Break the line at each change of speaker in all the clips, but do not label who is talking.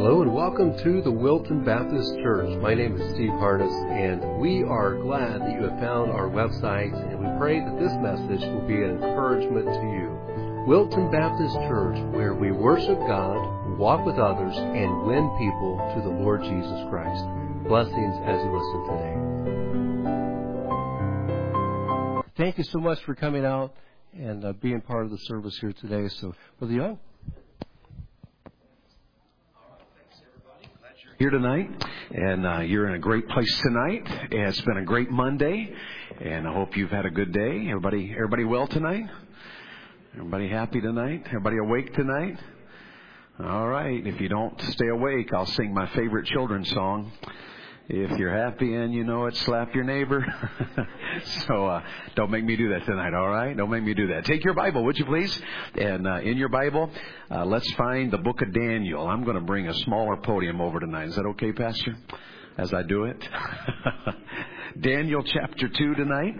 Hello and welcome to the Wilton Baptist Church. My name is Steve Harness, and we are glad that you have found our website, and we pray that this message will be an encouragement to you. Wilton Baptist Church, where we worship God, walk with others, and win people to the Lord Jesus Christ. Blessings as you listen today. Thank you so much for coming out and being part of the service here today. So, Brother Young.
Here tonight, and you're in a great place tonight. It's been a great Monday, and I hope you've had a good day. Everybody well tonight? Everybody happy tonight? Everybody awake tonight? All right. If you don't stay awake, I'll sing my favorite children's song. If you're happy and you know it, slap your neighbor. So don't make me do that tonight, all right? Don't make me do that. Take your Bible, would you please? And in your Bible, let's find the book of Daniel. I'm going to bring a smaller podium over tonight. Is that okay, Pastor? As I do it? Daniel chapter 2 tonight.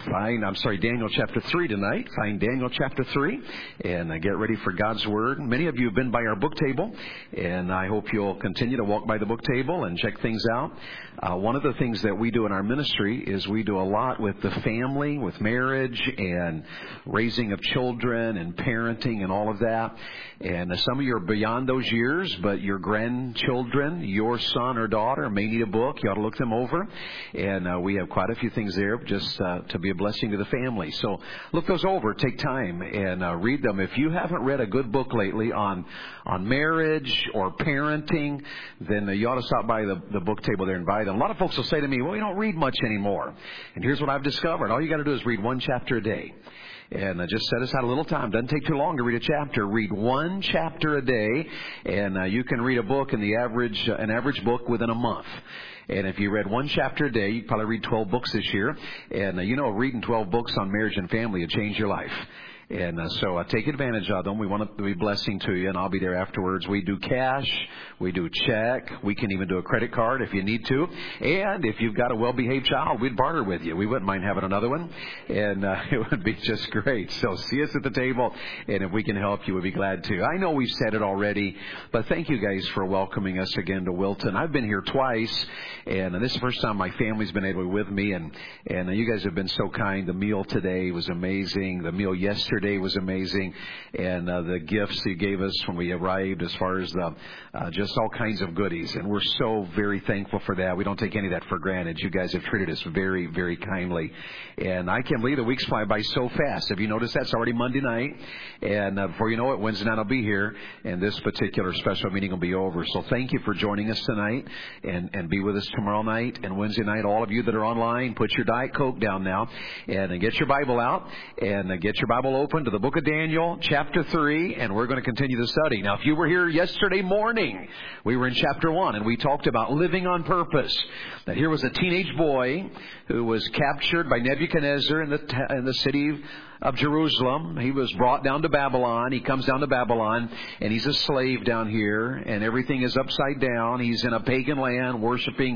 Daniel chapter 3 tonight. Find Daniel chapter 3 and get ready for God's Word. Many of you have been by our book table, and I hope you'll continue to walk by the book table and check things out. One of the things that we do in our ministry is we do a lot with the family, with marriage and raising of children and parenting and all of that. And some of you are beyond those years, but your grandchildren, your son or daughter may need a book. You ought to look them over. And we have quite a few things there just to be a blessing to the family. So look those over. Take time and read them. If you haven't read a good book lately on marriage or parenting, then you ought to stop by the book table there and buy them. A lot of folks will say to me, well, we don't read much anymore. And here's what I've discovered. All you got to do is read one chapter a day. And just set aside a little time. Doesn't take too long to read a chapter. Read one chapter a day, and you can read a book in an average book within a month. And if you read one chapter a day, you probably read 12 books this year. And reading 12 books on marriage and family will change your life. And so take advantage of them. We want to be a blessing to you, and I'll be there afterwards. We do cash. We do check. We can even do a credit card if you need to. And if you've got a well-behaved child, we'd barter with you. We wouldn't mind having another one, and it would be just great. So see us at the table, and if we can help you, we'd be glad to. I know we've said it already, but thank you guys for welcoming us again to Wilton. I've been here twice, and this is the first time my family's been able to be with me, and you guys have been so kind. The meal today was amazing. The meal yesterday was amazing, and the gifts you gave us when we arrived, as far as just all kinds of goodies, and we're so very thankful for that. We don't take any of that for granted. You guys have treated us very, very kindly, and I can't believe the weeks fly by so fast. Have you noticed that? It's already Monday night, and before you know it, Wednesday night I'll be here, and this particular special meeting will be over. So thank you for joining us tonight, and be with us tomorrow night and Wednesday night. All of you that are online, put your Diet Coke down now, and get your Bible out, and get your Bible open to the book of Daniel, chapter 3, and we're going to continue the study. Now, if you were here yesterday morning, we were in chapter 1, and we talked about living on purpose. That here was a teenage boy who was captured by Nebuchadnezzar in the city of Jerusalem. He was brought down to Babylon. He comes down to Babylon, and he's a slave down here, and everything is upside down. He's in a pagan land, working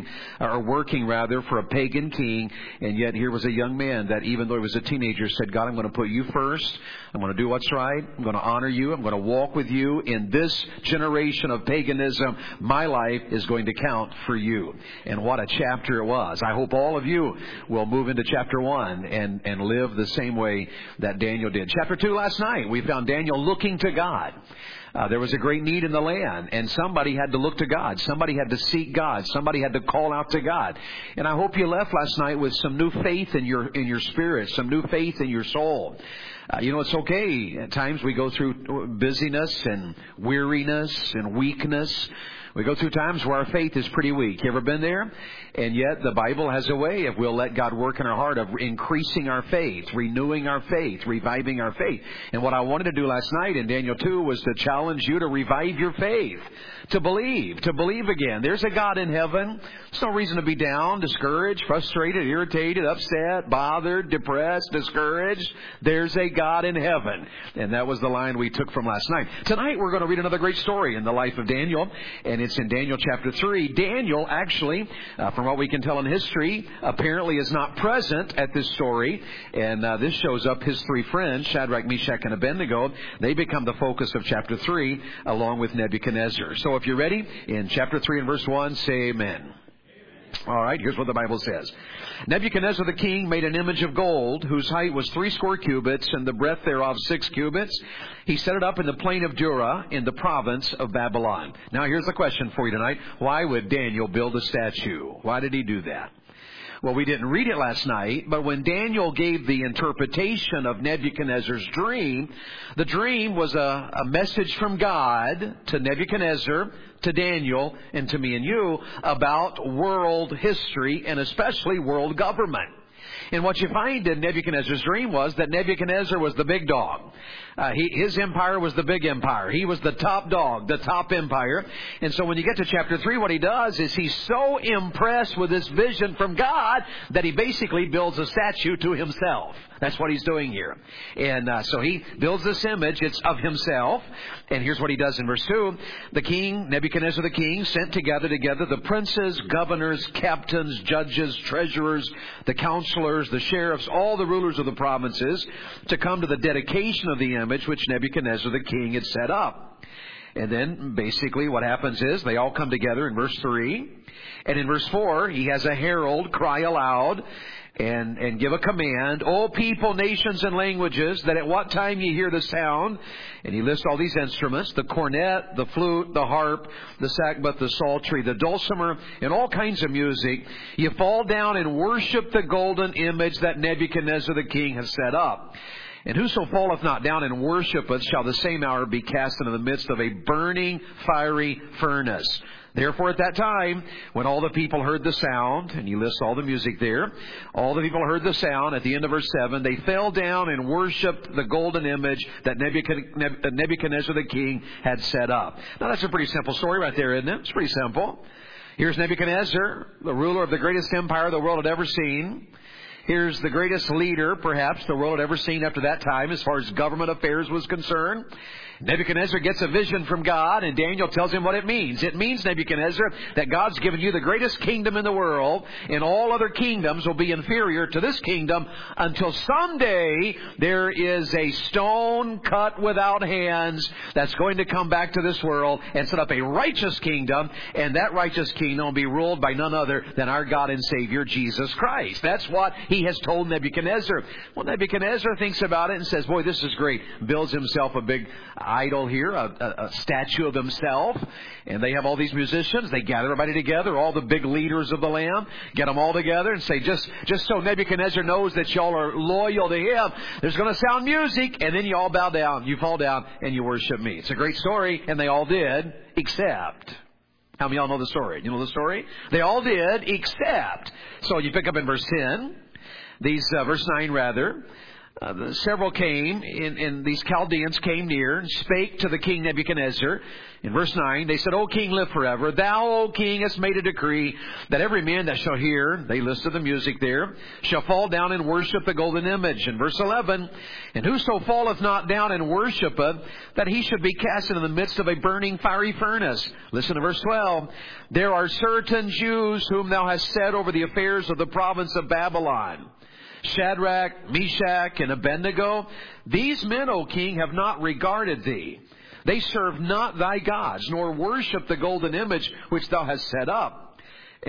for a pagan king, and yet here was a young man that, even though he was a teenager, said, God, I'm going to put you first. I'm going to do what's right. I'm going to honor you. I'm going to walk with you in this generation of paganism. My life is going to count for you. And what a chapter it was. I hope all of you will move into chapter 1 and live the same way that Daniel did. Chapter 2 last night, we found Daniel looking to God. There was a great need in the land, and somebody had to look to God. Somebody had to seek God. Somebody had to call out to God. And I hope you left last night with some new faith in your spirit, some new faith in your soul. It's okay. At times we go through busyness and weariness and weakness. We go through times where our faith is pretty weak. You ever been there? And yet the Bible has a way, if we'll let God work in our heart, of increasing our faith, renewing our faith, reviving our faith. And what I wanted to do last night in Daniel 2 was to challenge you to revive your faith, to believe again. There's a God in heaven. There's no reason to be down, discouraged, frustrated, irritated, upset, bothered, depressed, discouraged. There's a God in heaven. And that was the line we took from last night. Tonight we're going to read another great story in the life of Daniel, and it's in Daniel chapter 3. Daniel actually, from what we can tell in history, apparently is not present at this story. And this shows up his three friends, Shadrach, Meshach, and Abednego. They become the focus of chapter 3 along with Nebuchadnezzar. So if you're ready, in chapter 3 and verse 1, say amen. All right, here's what the Bible says. Nebuchadnezzar the king made an image of gold, whose height was 60 cubits, and the breadth thereof 6 cubits. He set it up in the plain of Dura, in the province of Babylon. Now here's the question for you tonight. Why would Daniel build a statue? Why did he do that? Well, we didn't read it last night, but when Daniel gave the interpretation of Nebuchadnezzar's dream, the dream was a message from God to Nebuchadnezzar, to Daniel, and to me and you about world history and especially world government. And what you find in Nebuchadnezzar's dream was that Nebuchadnezzar was the big dog. His empire was the big empire. He was the top dog, the top empire. And so when you get to chapter 3, what he does is he's so impressed with this vision from God that he basically builds a statue to himself. That's what he's doing here. And so he builds this image. It's of himself. And here's what he does in verse 2. The king, Nebuchadnezzar the king, sent together the princes, governors, captains, judges, treasurers, the counselors, the sheriffs, all the rulers of the provinces to come to the dedication of the image which Nebuchadnezzar the king had set up. And then basically what happens is they all come together in verse 3. And in verse 4, he has a herald cry aloud and give a command. O people, nations, and languages, that at what time ye hear the sound, and he lists all these instruments, the cornet, the flute, the harp, the sackbut, the psaltery, the dulcimer, and all kinds of music, ye fall down and worship the golden image that Nebuchadnezzar the king has set up. And whoso falleth not down and worshipeth shall the same hour be cast into the midst of a burning, fiery furnace. Therefore at that time, when all the people heard the sound, and he lists all the music there, all the people heard the sound, at the end of verse 7, they fell down and worshipped the golden image that Nebuchadnezzar the king had set up. Now that's a pretty simple story right there, isn't it? It's pretty simple. Here's Nebuchadnezzar, the ruler of the greatest empire the world had ever seen. Here's the greatest leader, perhaps, the world had ever seen up to that time as far as government affairs was concerned. Nebuchadnezzar gets a vision from God, and Daniel tells him what it means. It means, Nebuchadnezzar, that God's given you the greatest kingdom in the world, and all other kingdoms will be inferior to this kingdom until someday there is a stone cut without hands that's going to come back to this world and set up a righteous kingdom, and that righteous kingdom will be ruled by none other than our God and Savior, Jesus Christ. That's what he has told Nebuchadnezzar. Well, Nebuchadnezzar thinks about it and says, boy, this is great. Builds himself a big idol here, a statue of himself. And they have all these musicians. They gather everybody together, all the big leaders of the land, get them all together and say, just so Nebuchadnezzar knows that y'all are loyal to him, there's going to sound music, and then you all bow down, you fall down, and you worship me. It's a great story, and they all did, except... How many of y'all know the story? You know the story? They all did, except... So you pick up in verse 10, verse 9 rather... several came, and these Chaldeans came near and spake to the king Nebuchadnezzar. In verse 9, they said, O king, live forever. Thou, O king, hast made a decree that every man that shall hear, they listed the music there, shall fall down and worship the golden image. In verse 11, and whoso falleth not down and worshipeth, that he should be cast into the midst of a burning fiery furnace. Listen to verse 12. There are certain Jews whom thou hast set over the affairs of the province of Babylon, Shadrach, Meshach, and Abednego. These men, O king, have not regarded thee. They serve not thy gods, nor worship the golden image which thou hast set up.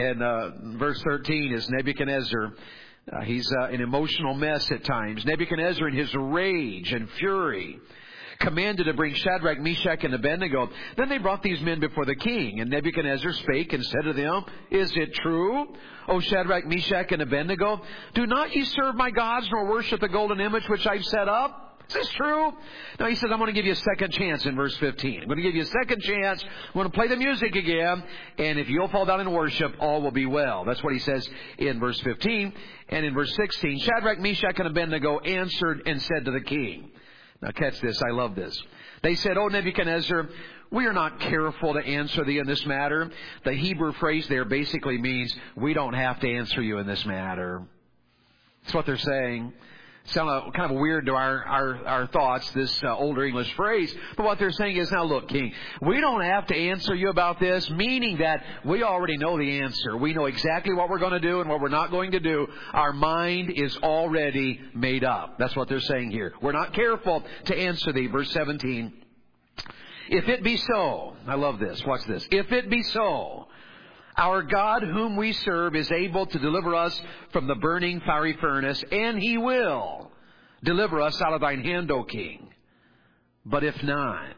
And verse 13 is Nebuchadnezzar. He's an emotional mess at times. Nebuchadnezzar, in his rage and fury, commanded to bring Shadrach, Meshach, and Abednego. Then they brought these men before the king. And Nebuchadnezzar spake and said to them, Is it true, O Shadrach, Meshach, and Abednego? Do not ye serve my gods, nor worship the golden image which I've set up? Is this true? Now he says, I'm going to give you a second chance in verse 15. I'm going to give you a second chance. I'm going to play the music again. And if you'll fall down and worship, all will be well. That's what he says in verse 15. And in verse 16, Shadrach, Meshach, and Abednego answered and said to the king. Now catch this. I love this. They said, O Nebuchadnezzar, we are not careful to answer thee in this matter. The Hebrew phrase there basically means we don't have to answer you in this matter. That's what they're saying. Sound kind of weird to our thoughts, this older English phrase. But what they're saying is, now look, king, we don't have to answer you about this, meaning that we already know the answer. We know exactly what we're going to do and what we're not going to do. Our mind is already made up. That's what they're saying here. We're not careful to answer thee. Verse 17. If it be so, I love this, watch this. If it be so, our God whom we serve is able to deliver us from the burning fiery furnace, and He will deliver us out of thine hand, O King. But if not,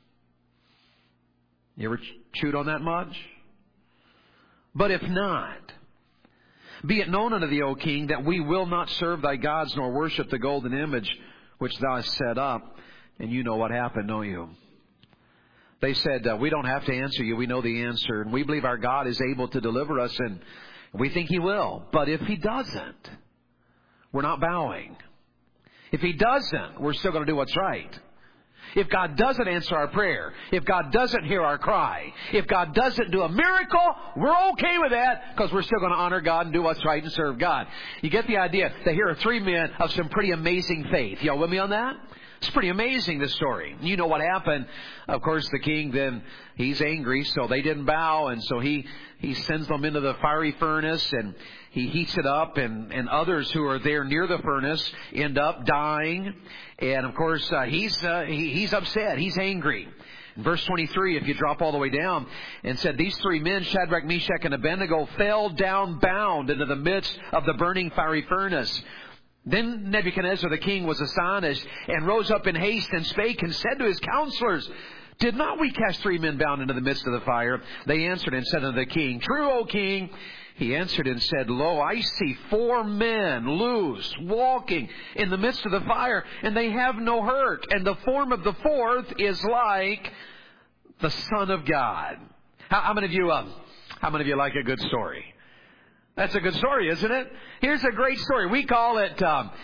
you ever chewed on that much? But if not, be it known unto thee, O King, that we will not serve thy gods nor worship the golden image which thou hast set up. And you know what happened, don't you? They said, we don't have to answer you. We know the answer. And we believe our God is able to deliver us, and we think He will. But if He doesn't, we're not bowing. If He doesn't, we're still going to do what's right. If God doesn't answer our prayer, if God doesn't hear our cry, if God doesn't do a miracle, we're okay with that because we're still going to honor God and do what's right and serve God. You get the idea that here are three men of some pretty amazing faith. Y'all with me on that? It's pretty amazing, this story. You know what happened. Of course, the king then, he's angry, so they didn't bow, and so he sends them into the fiery furnace, and he heats it up, and others who are there near the furnace end up dying. And of course, he's upset. He's angry. In verse 23, if you drop all the way down, and said, these three men, Shadrach, Meshach, and Abednego, fell down bound into the midst of the burning fiery furnace. Then Nebuchadnezzar the king was astonished, and rose up in haste, and spake, and said to his counselors, did not we cast three men bound into the midst of the fire? They answered and said unto the king, true, O king. He answered and said, lo, I see four men loose, walking in the midst of the fire, and they have no hurt. And the form of the fourth is like the Son of God. How many of you like a good story? That's a good story, isn't it? Here's a great story. We call it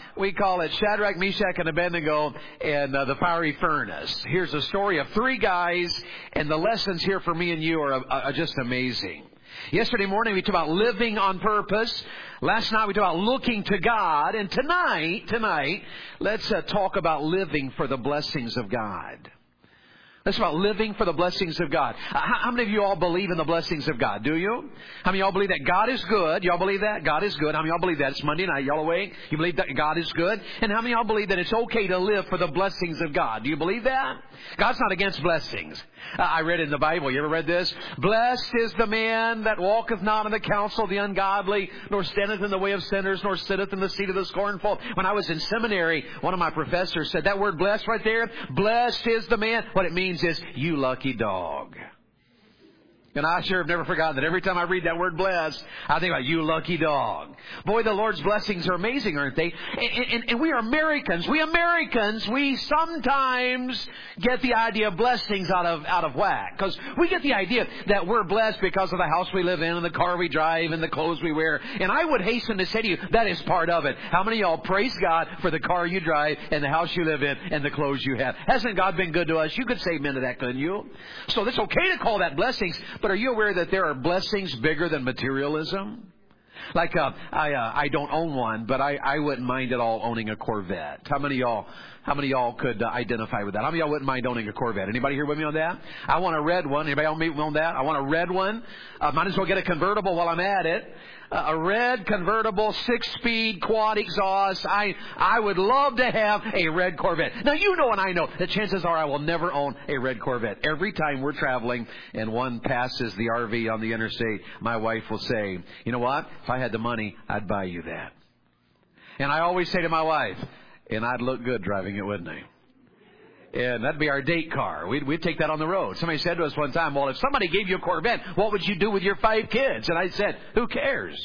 Shadrach, Meshach, and Abednego and the fiery furnace. Here's a story of three guys, and the lessons here for me and you are just amazing. Yesterday morning we talked about living on purpose. Last night we talked about looking to God, and tonight let's talk about living for the blessings of God. That's about living for the blessings of God. How many of you all believe in the blessings of God? Do you? How many of y'all believe that God is good? Y'all believe that? God is good. How many of y'all believe that? It's Monday night. Y'all awake? You believe that God is good? And how many of y'all believe that it's okay to live for the blessings of God? Do you believe that? God's not against blessings. I read in the Bible. You ever read this? Blessed is the man that walketh not in the counsel of the ungodly, nor standeth in the way of sinners, nor sitteth in the seat of the scornful. When I was in seminary, one of my professors said that word blessed right there. Blessed is the man. What it means is, you lucky dog. And I sure have never forgotten that. Every time I read that word blessed, I think about you lucky dog. Boy, the Lord's blessings are amazing, aren't they? And we are Americans. We sometimes get the idea of blessings out of whack. Because we get the idea that we're blessed because of the house we live in and the car we drive and the clothes we wear. And I would hasten to say to you, that is part of it. How many of y'all praise God for the car you drive and the house you live in and the clothes you have? Hasn't God been good to us? You could say amen to that, couldn't you? So it's okay to call that blessings. But are you aware that there are blessings bigger than materialism? Like, I don't own one, but I wouldn't mind at all owning a Corvette. How many of y'all could identify with that? How many of y'all wouldn't mind owning a Corvette? Anybody here with me on that? I want a red one. Anybody on that? I want a red one. Might as well get a convertible while I'm at it. A red convertible 6-speed quad exhaust. I would love to have a red Corvette. Now, you know and I know that chances are I will never own a red Corvette. Every time we're traveling and one passes the RV on the interstate, my wife will say, you know what? If I had the money, I'd buy you that. And I always say to my wife, and I'd look good driving it, wouldn't I? And that'd be our date car. We'd take that on the road. Somebody said to us one time, well, if somebody gave you a Corvette, what would you do with your 5 kids? And I said, who cares?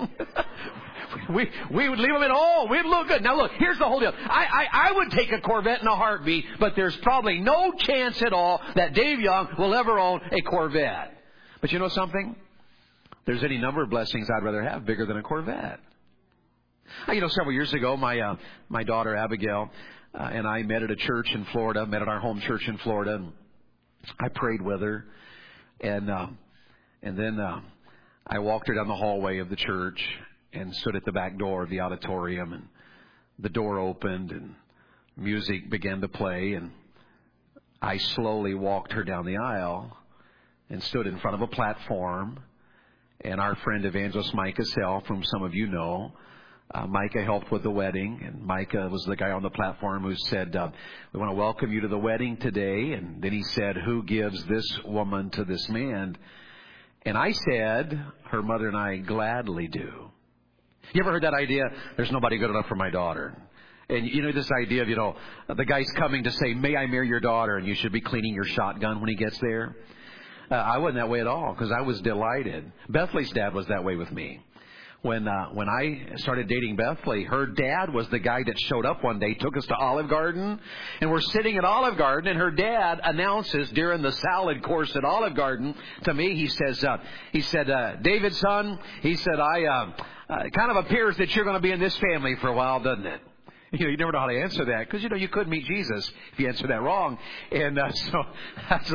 we would leave them at home. We'd look good. Now look, here's the whole deal. I would take a Corvette in a heartbeat, but there's probably no chance at all that Dave Young will ever own a Corvette. But you know something? There's any number of blessings I'd rather have bigger than a Corvette. Several years ago, my daughter Abigail and I met at a church in Florida, met at our home church in Florida, and I prayed with her, and then I walked her down the hallway of the church and stood at the back door of the auditorium, and the door opened and music began to play, and I slowly walked her down the aisle and stood in front of a platform, and our friend Evangelist Mike Cassell, whom some of you know, Micah helped with the wedding, and Micah was the guy on the platform who said, we want to welcome you to the wedding today. And then he said, who gives this woman to this man? And I said, her mother and I gladly do. You ever heard that idea? There's nobody good enough for my daughter. And you know this idea of, the guy's coming to say, may I marry your daughter? And you should be cleaning your shotgun when he gets there. I wasn't that way at all, because I was delighted. Bethley's dad was that way with me. When I started dating Bethley, her dad was the guy that showed up one day, took us to Olive Garden, and we're sitting at Olive Garden, and her dad announces during the salad course at Olive Garden to me, he said, David, son, he said, it kind of appears that you're going to be in this family for a while, doesn't it? You never know how to answer that, because, you could meet Jesus if you answer that wrong. And so that's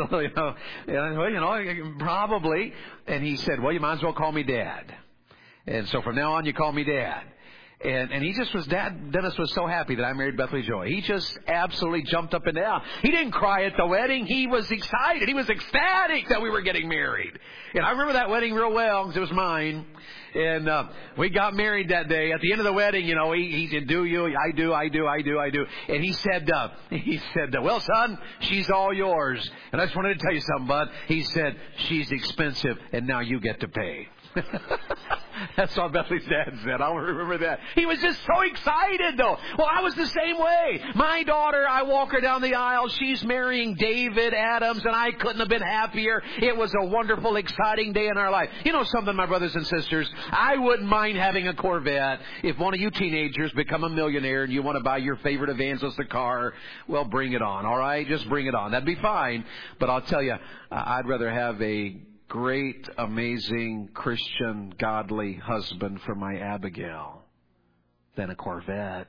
probably. And he said, well, you might as well call me Dad. And so from now on, you call me Dad. And he just was, Dennis was so happy that I married Bethley Joy. He just absolutely jumped up and down. He didn't cry at the wedding. He was excited. He was ecstatic that we were getting married. And I remember that wedding real well, because it was mine. And we got married that day. At the end of the wedding, he said, do you? I do. And he said, well, son, she's all yours. And I just wanted to tell you something, bud. He said, she's expensive, and now you get to pay. That's what Bethley's dad said. I'll remember that. He was just so excited, though. Well, I was the same way. My daughter, I walk her down the aisle. She's marrying David Adams, and I couldn't have been happier. It was a wonderful, exciting day in our life. You know something, my brothers and sisters? I wouldn't mind having a Corvette. If one of you teenagers become a millionaire and you want to buy your favorite evangelist a car, well, bring it on, all right? Just bring it on. That'd be fine. But I'll tell you, I'd rather have a great, amazing, Christian, godly husband for my Abigail than a Corvette.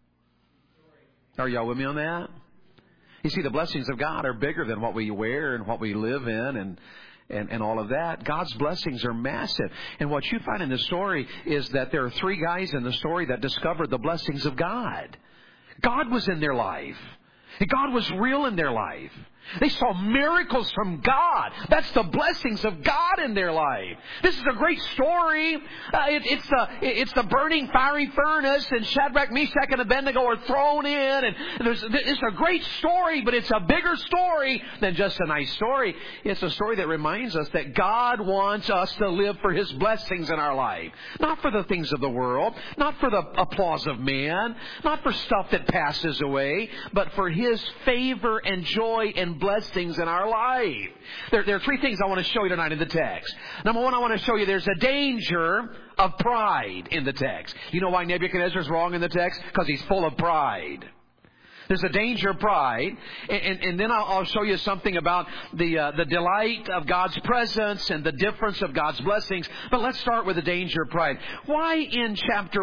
Are y'all with me on that? You see, the blessings of God are bigger than what we wear and what we live in and all of that. God's blessings are massive. And what you find in the story is that there are three guys in the story that discovered the blessings of God. God was in their life. And God was real in their life. They saw miracles from God. That's the blessings of God in their life. This is a great story. It's the burning fiery furnace, and Shadrach, Meshach, and Abednego are thrown in. And it's a great story, but it's a bigger story than just a nice story. It's a story that reminds us that God wants us to live for His blessings in our life. Not for the things of the world, not for the applause of man, not for stuff that passes away, but for His favor and joy and blessings in our life. There are three things I want to show you tonight in the text. Number one, I want to show you there's a danger of pride in the text. You know why Nebuchadnezzar's wrong in the text? Because he's full of pride. There's a danger of pride. And then I'll show you something about the delight of God's presence and the difference of God's blessings. But let's start with the danger of pride. Why in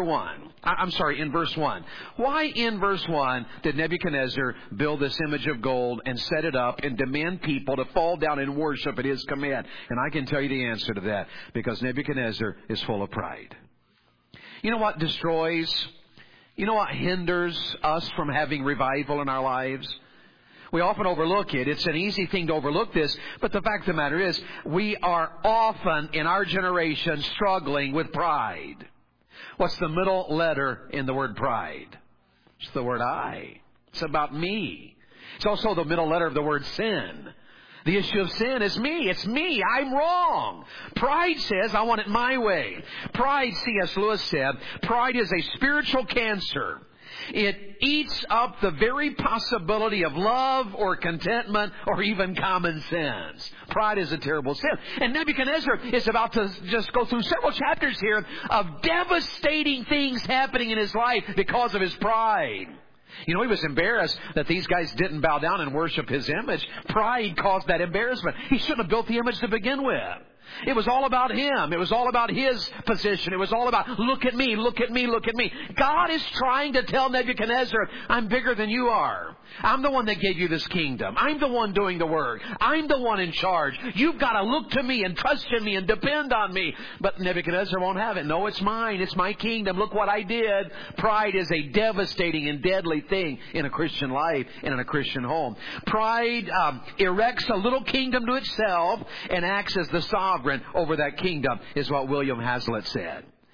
in verse 1. Why in verse 1 did Nebuchadnezzar build this image of gold and set it up and demand people to fall down and worship at his command? And I can tell you the answer to that. Because Nebuchadnezzar is full of pride. You know what destroys? You know what hinders us from having revival in our lives? We often overlook it. It's an easy thing to overlook this. But the fact of the matter is, we are often in our generation struggling with pride. What's the middle letter in the word pride? It's the word I. It's about me. It's also the middle letter of the word sin. The issue of sin is me. It's me. I'm wrong. Pride says, I want it my way. Pride, C.S. Lewis said, pride is a spiritual cancer. It eats up the very possibility of love or contentment or even common sense. Pride is a terrible sin. And Nebuchadnezzar is about to just go through several chapters here of devastating things happening in his life because of his pride. You know, he was embarrassed that these guys didn't bow down and worship his image. Pride caused that embarrassment. He shouldn't have built the image to begin with. It was all about him. It was all about his position. It was all about, look at me, look at me, look at me. God is trying to tell Nebuchadnezzar, I'm bigger than you are. I'm the one that gave you this kingdom. I'm the one doing the work. I'm the one in charge. You've got to look to me and trust in me and depend on me. But Nebuchadnezzar won't have it. No, it's mine. It's my kingdom. Look what I did. Pride is a devastating and deadly thing in a Christian life and in a Christian home. Pride erects a little kingdom to itself and acts as the sovereign over that kingdom, is what William Hazlitt said.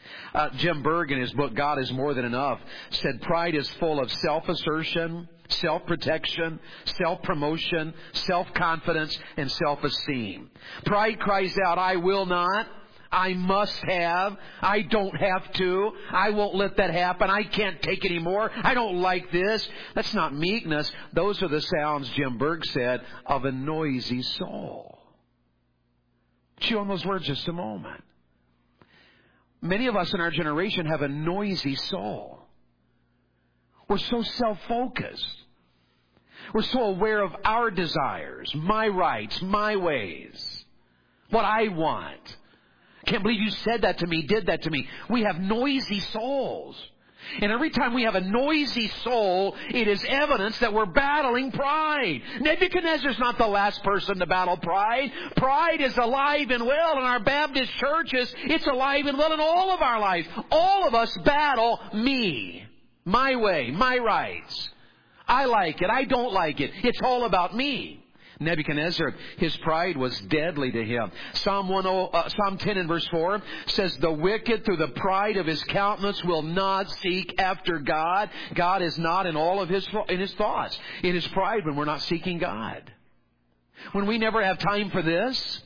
Jim Berg, in his book, God is More Than Enough, said pride is full of self-assertion, self-protection, self-promotion, self-confidence, and self-esteem. Pride cries out, I will not. I must have. I don't have to. I won't let that happen. I can't take any more. I don't like this. That's not meekness. Those are the sounds, Jim Berg said, of a noisy soul. Chew on those words just a moment. Many of us in our generation have a noisy soul. We're so self-focused. We're so aware of our desires, my rights, my ways, what I want. Can't believe you said that to me, did that to me. We have noisy souls. And every time we have a noisy soul, it is evidence that we're battling pride. Nebuchadnezzar's not the last person to battle pride. Pride is alive and well in our Baptist churches. It's alive and well in all of our lives. All of us battle me, my way, my rights. I like it. I don't like it. It's all about me. Nebuchadnezzar, his pride was deadly to him. Psalm 10 and verse 4 says, the wicked through the pride of his countenance will not seek after God. God is not in all of his thoughts. It is pride when we're not seeking God. When we never have time for this.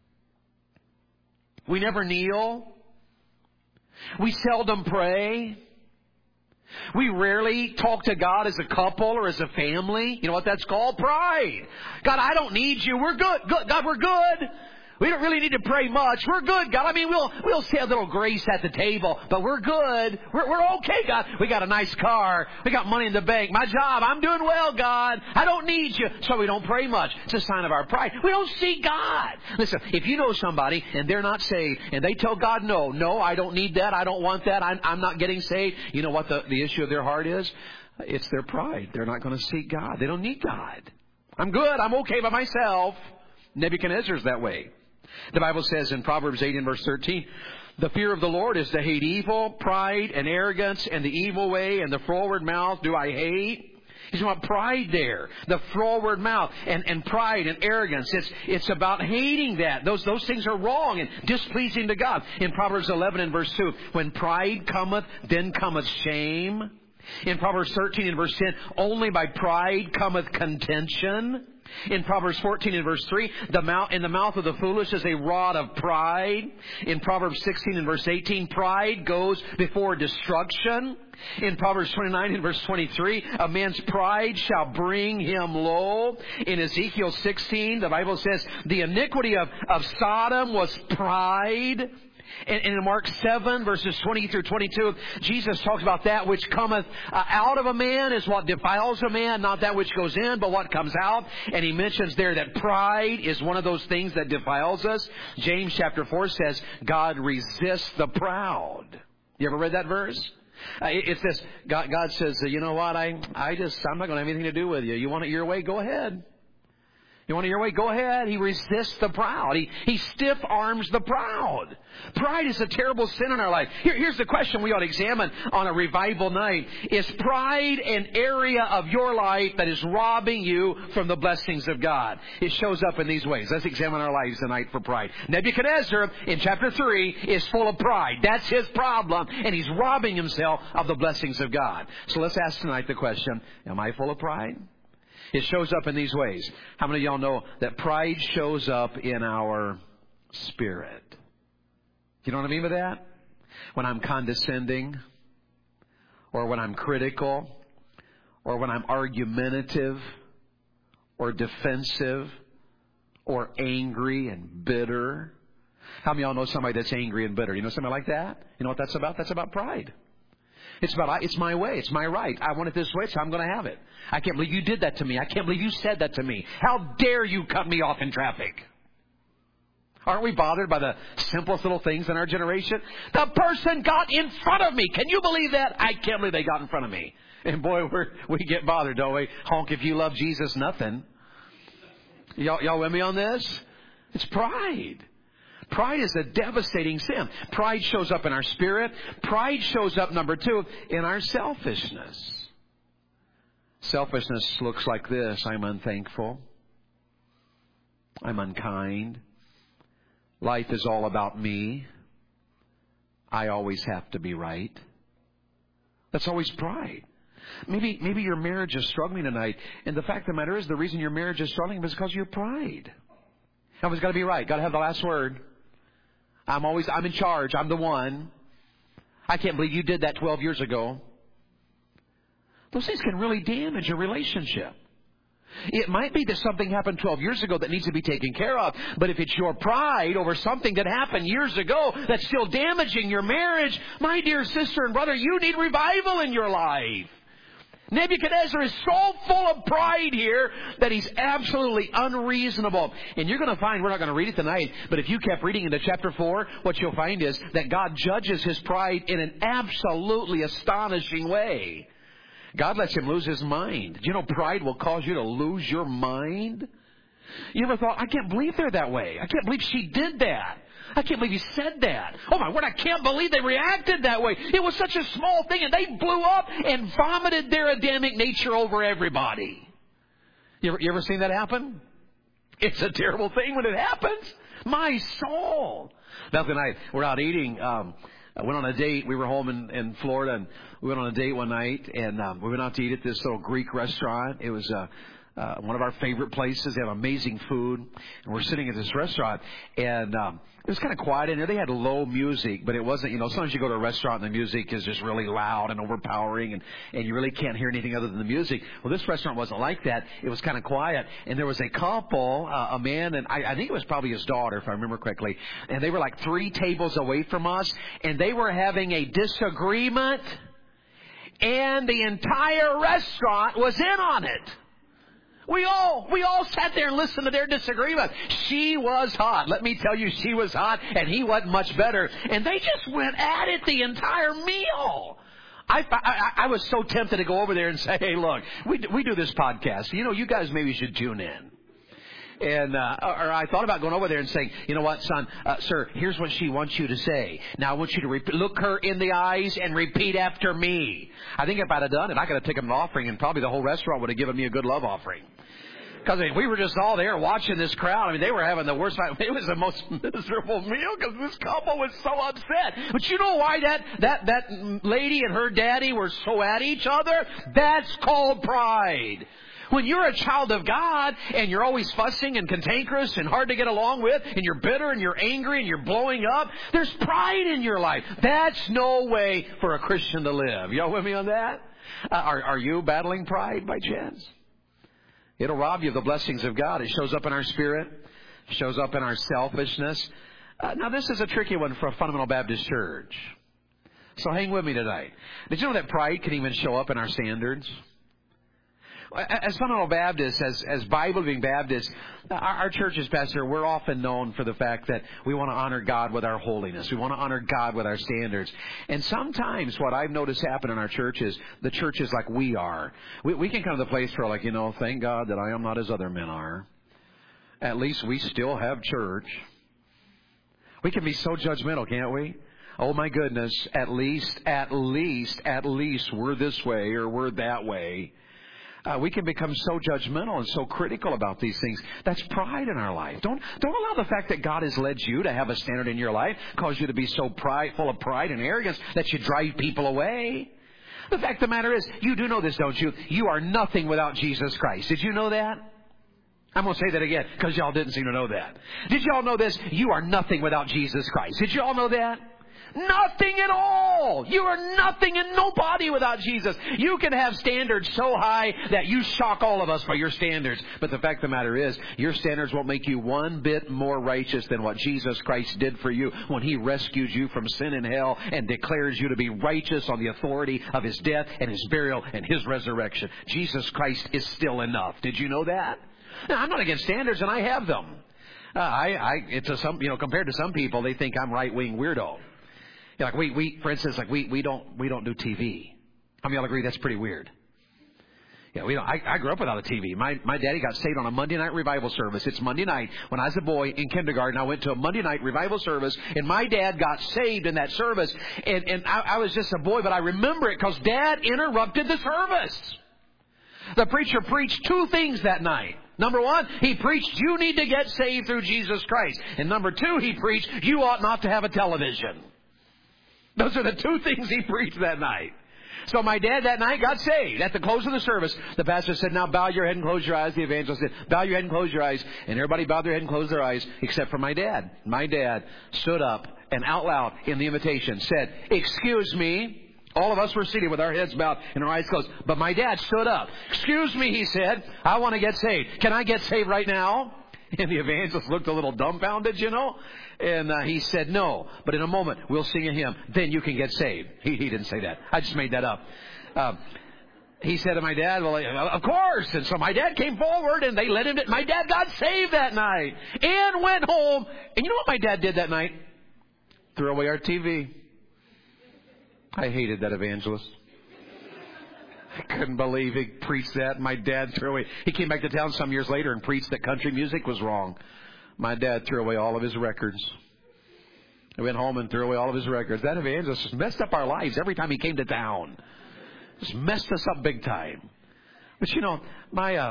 We never kneel. We seldom pray. We rarely talk to God as a couple or as a family. You know what that's called? Pride. God, I don't need you. We're good. God, we're good. We don't really need to pray much. We're good, God. I mean, we'll say a little grace at the table, but we're good. We're okay, God. We got a nice car. We got money in the bank. My job, I'm doing well, God. I don't need you. So we don't pray much. It's a sign of our pride. We don't see God. Listen, if you know somebody and they're not saved and they tell God, no, I don't need that. I don't want that. I'm not getting saved. You know what the issue of their heart is? It's their pride. They're not going to seek God. They don't need God. I'm good. I'm okay by myself. Nebuchadnezzar's that way. The Bible says in Proverbs 8 and verse 13, the fear of the Lord is to hate evil, pride and arrogance and the evil way and the froward mouth do I hate. He's about pride there. The froward mouth and pride and arrogance. It's about hating that. Those things are wrong and displeasing to God. In Proverbs 11 and verse 2, when pride cometh, then cometh shame. In Proverbs 13 and verse 10, only by pride cometh contention. In Proverbs 14 and verse 3, in the mouth of the foolish is a rod of pride. In Proverbs 16 and verse 18, pride goes before destruction. In Proverbs 29 and verse 23, a man's pride shall bring him low. In Ezekiel 16, the Bible says, the iniquity of Sodom was pride. And in Mark 7, verses 20 through 22, Jesus talks about that which cometh out of a man is what defiles a man, not that which goes in, but what comes out. And he mentions there that pride is one of those things that defiles us. James chapter 4 says, God resists the proud. You ever read that verse? It says, God says, you know what, I'm not going to have anything to do with you. You want it your way? Go ahead. You want it your way? Go ahead. He resists the proud. He stiff arms the proud. Pride is a terrible sin in our life. Here's the question we ought to examine on a revival night. Is pride an area of your life that is robbing you from the blessings of God? It shows up in these ways. Let's examine our lives tonight for pride. Nebuchadnezzar in chapter 3 is full of pride. That's his problem. And he's robbing himself of the blessings of God. So let's ask tonight the question, am I full of pride? It shows up in these ways. How many of y'all know that pride shows up in our spirit? You know what I mean by that? When I'm condescending, or when I'm critical, or when I'm argumentative, or defensive, or angry and bitter. How many of y'all know somebody that's angry and bitter? You know somebody like that? You know what that's about? That's about pride. It's my way. It's my right. I want it this way, so I'm going to have it. I can't believe you did that to me. I can't believe you said that to me. How dare you cut me off in traffic? Aren't we bothered by the simplest little things in our generation? The person got in front of me. Can you believe that? I can't believe they got in front of me. And boy, we get bothered, don't we? Honk if you love Jesus, nothing. Y'all with me on this? It's pride. Pride is a devastating sin. Pride shows up in our spirit. Pride shows up, number 2, in our selfishness. Selfishness looks like this. I'm unthankful. I'm unkind. Life is all about me. I always have to be right. That's always pride. Maybe your marriage is struggling tonight, and the fact of the matter is the reason your marriage is struggling is because of your pride. Always got to be right. Got to have the last word. I'm in charge. I'm the one. I can't believe you did that 12 years ago. Those things can really damage a relationship. It might be that something happened 12 years ago that needs to be taken care of, but if it's your pride over something that happened years ago that's still damaging your marriage, my dear sister and brother, you need revival in your life. Nebuchadnezzar is so full of pride here that he's absolutely unreasonable. And you're going to find, we're not going to read it tonight, but if you kept reading into chapter 4, what you'll find is that God judges his pride in an absolutely astonishing way. God lets him lose his mind. Do you know pride will cause you to lose your mind? You ever thought, I can't believe they're that way. I can't believe she did that. I can't believe he said that. Oh my word, I can't believe they reacted that way. It was such a small thing and they blew up and vomited their Adamic nature over everybody. You ever seen that happen? It's a terrible thing when it happens. My soul. The other night, we're out eating. I went on a date. We were home in Florida, and we went on a date one night, and we went out to eat at this little Greek restaurant. It was one of our favorite places. They have amazing food, and we're sitting at this restaurant, and it was kind of quiet in there. They had low music, but it wasn't, sometimes you go to a restaurant and the music is just really loud and overpowering, and you really can't hear anything other than the music. Well, this restaurant wasn't like that. It was kind of quiet, and there was a couple, a man, and I think it was probably his daughter, if I remember correctly, and they were like 3 tables away from us, and they were having a disagreement, and the entire restaurant was in on it. We all sat there and listened to their disagreement. She was hot. Let me tell you, she was hot, and he wasn't much better. And they just went at it the entire meal. I was so tempted to go over there and say, hey, look, we do this podcast. You guys maybe should tune in. And or I thought about going over there and saying, you know what, son, sir, here's what she wants you to say. Now I want you to look her in the eyes and repeat after me. I think if I'd have done it, I could have taken an offering, and probably the whole restaurant would have given me a good love offering. Because we were just all there watching this crowd. They were having the worst time. It was the most miserable meal because this couple was so upset. But you know why that lady and her daddy were so at each other? That's called pride. When you're a child of God and you're always fussing and cantankerous and hard to get along with, and you're bitter and you're angry and you're blowing up, there's pride in your life. That's no way for a Christian to live. Y'all with me on that? Are you battling pride by chance? It'll rob you of the blessings of God. It shows up in our spirit. It shows up in our selfishness. Now, this is a tricky one for a fundamental Baptist church. So hang with me tonight. Did you know that pride can even show up in our standards? As fundamental Baptists, as Bible-believing Baptists, our churches, Pastor, we're often known for the fact that we want to honor God with our holiness. We want to honor God with our standards. And sometimes what I've noticed happen in our churches, the churches like we are, we can come to the place where thank God that I am not as other men are. At least we still have church. We can be so judgmental, can't we? Oh my goodness, at least we're this way or we're that way. We can become so judgmental and so critical about these things. That's pride in our life. Don't allow the fact that God has led you to have a standard in your life cause you to be so full of pride and arrogance that you drive people away. The fact of the matter is, you do know this, don't you? You are nothing without Jesus Christ. Did you know that? I'm going to say that again because y'all didn't seem to know that. Did y'all know this? You are nothing without Jesus Christ. Did y'all know that? Nothing at all. You are nothing and nobody without Jesus. You can have standards so high that you shock all of us by your standards. But the fact of the matter is, your standards won't make you one bit more righteous than what Jesus Christ did for you when He rescued you from sin and hell and declares you to be righteous on the authority of His death and His burial and His resurrection. Jesus Christ is still enough. Did you know that? Now, I'm not against standards, and I have them. Compared to some people, they think I'm right-wing weirdo. For instance, we don't do TV. How many of y'all agree that's pretty weird? Yeah, we don't. I grew up without a TV. My daddy got saved on a Monday night revival service. It's Monday night. When I was a boy in kindergarten, I went to a Monday night revival service, and my dad got saved in that service. And I was just a boy, but I remember it because Dad interrupted the service. The preacher preached 2 things that night. Number 1, he preached, you need to get saved through Jesus Christ. And number 2, he preached, you ought not to have a television. Those are the two things he preached that night. So my dad that night got saved. At the close of the service, the pastor said, now bow your head and close your eyes. The evangelist said, bow your head and close your eyes. And everybody bowed their head and closed their eyes, except for my dad. My dad stood up and out loud in the invitation said, excuse me. All of us were seated with our heads bowed and our eyes closed. But my dad stood up. Excuse me, he said. I want to get saved. Can I get saved right now? And the evangelist looked a little dumbfounded, And he said, no. But in a moment, we'll sing a hymn. Then you can get saved. He didn't say that. I just made that up. He said to my dad, well, of course. And so my dad came forward and they let him. My dad got saved that night and went home. And you know what my dad did that night? Threw away our TV. I hated that evangelist. I couldn't believe he preached that. My dad threw away. He came back to town some years later and preached that country music was wrong. My dad threw away all of his records. He went home and threw away all of his records. That evangelist just messed up our lives every time he came to town. Just messed us up big time. But my I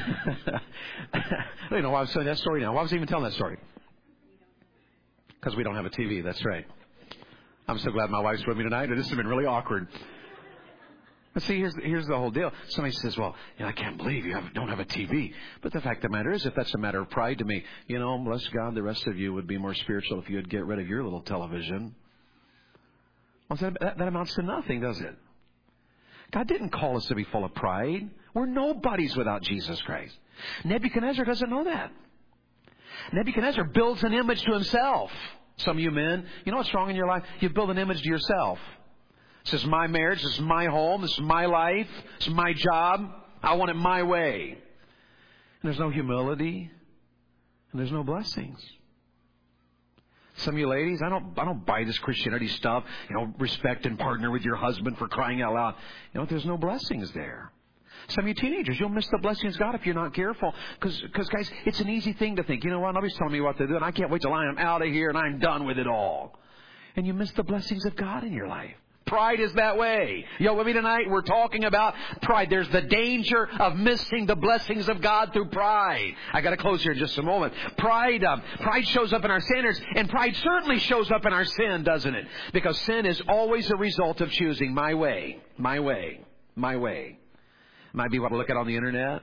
don't know why I was telling that story now. Why was I even telling that story? Because we don't have a TV. That's right. I'm so glad my wife's with me tonight. This has been really awkward. But see, here's the whole deal. Somebody says, well, I can't believe you don't have a TV. But the fact of the matter is, if that's a matter of pride to me, bless God, the rest of you would be more spiritual if you would get rid of your little television. Well, that amounts to nothing, does it? God didn't call us to be full of pride. We're nobodies without Jesus Christ. Nebuchadnezzar doesn't know that. Nebuchadnezzar builds an image to himself. Some of you men, you know what's wrong in your life? You build an image to yourself. This is my marriage. This is my home. This is my life. This is my job. I want it my way. And there's no humility. And there's no blessings. Some of you ladies, I don't buy this Christianity stuff. Respect and partner with your husband for crying out loud. There's no blessings there. Some of you teenagers, you'll miss the blessings of God if you're not careful. Because, guys, it's an easy thing to think, nobody's telling me what to do, and I can't wait till I am out of here and I'm done with it all. And you miss the blessings of God in your life. Pride is that way. With me tonight, we're talking about pride. There's the danger of missing the blessings of God through pride. I got to close here in just a moment. Pride shows up in our standards, and pride certainly shows up in our sin, doesn't it? Because sin is always a result of choosing my way, my way, my way. Might be what I look at on the internet.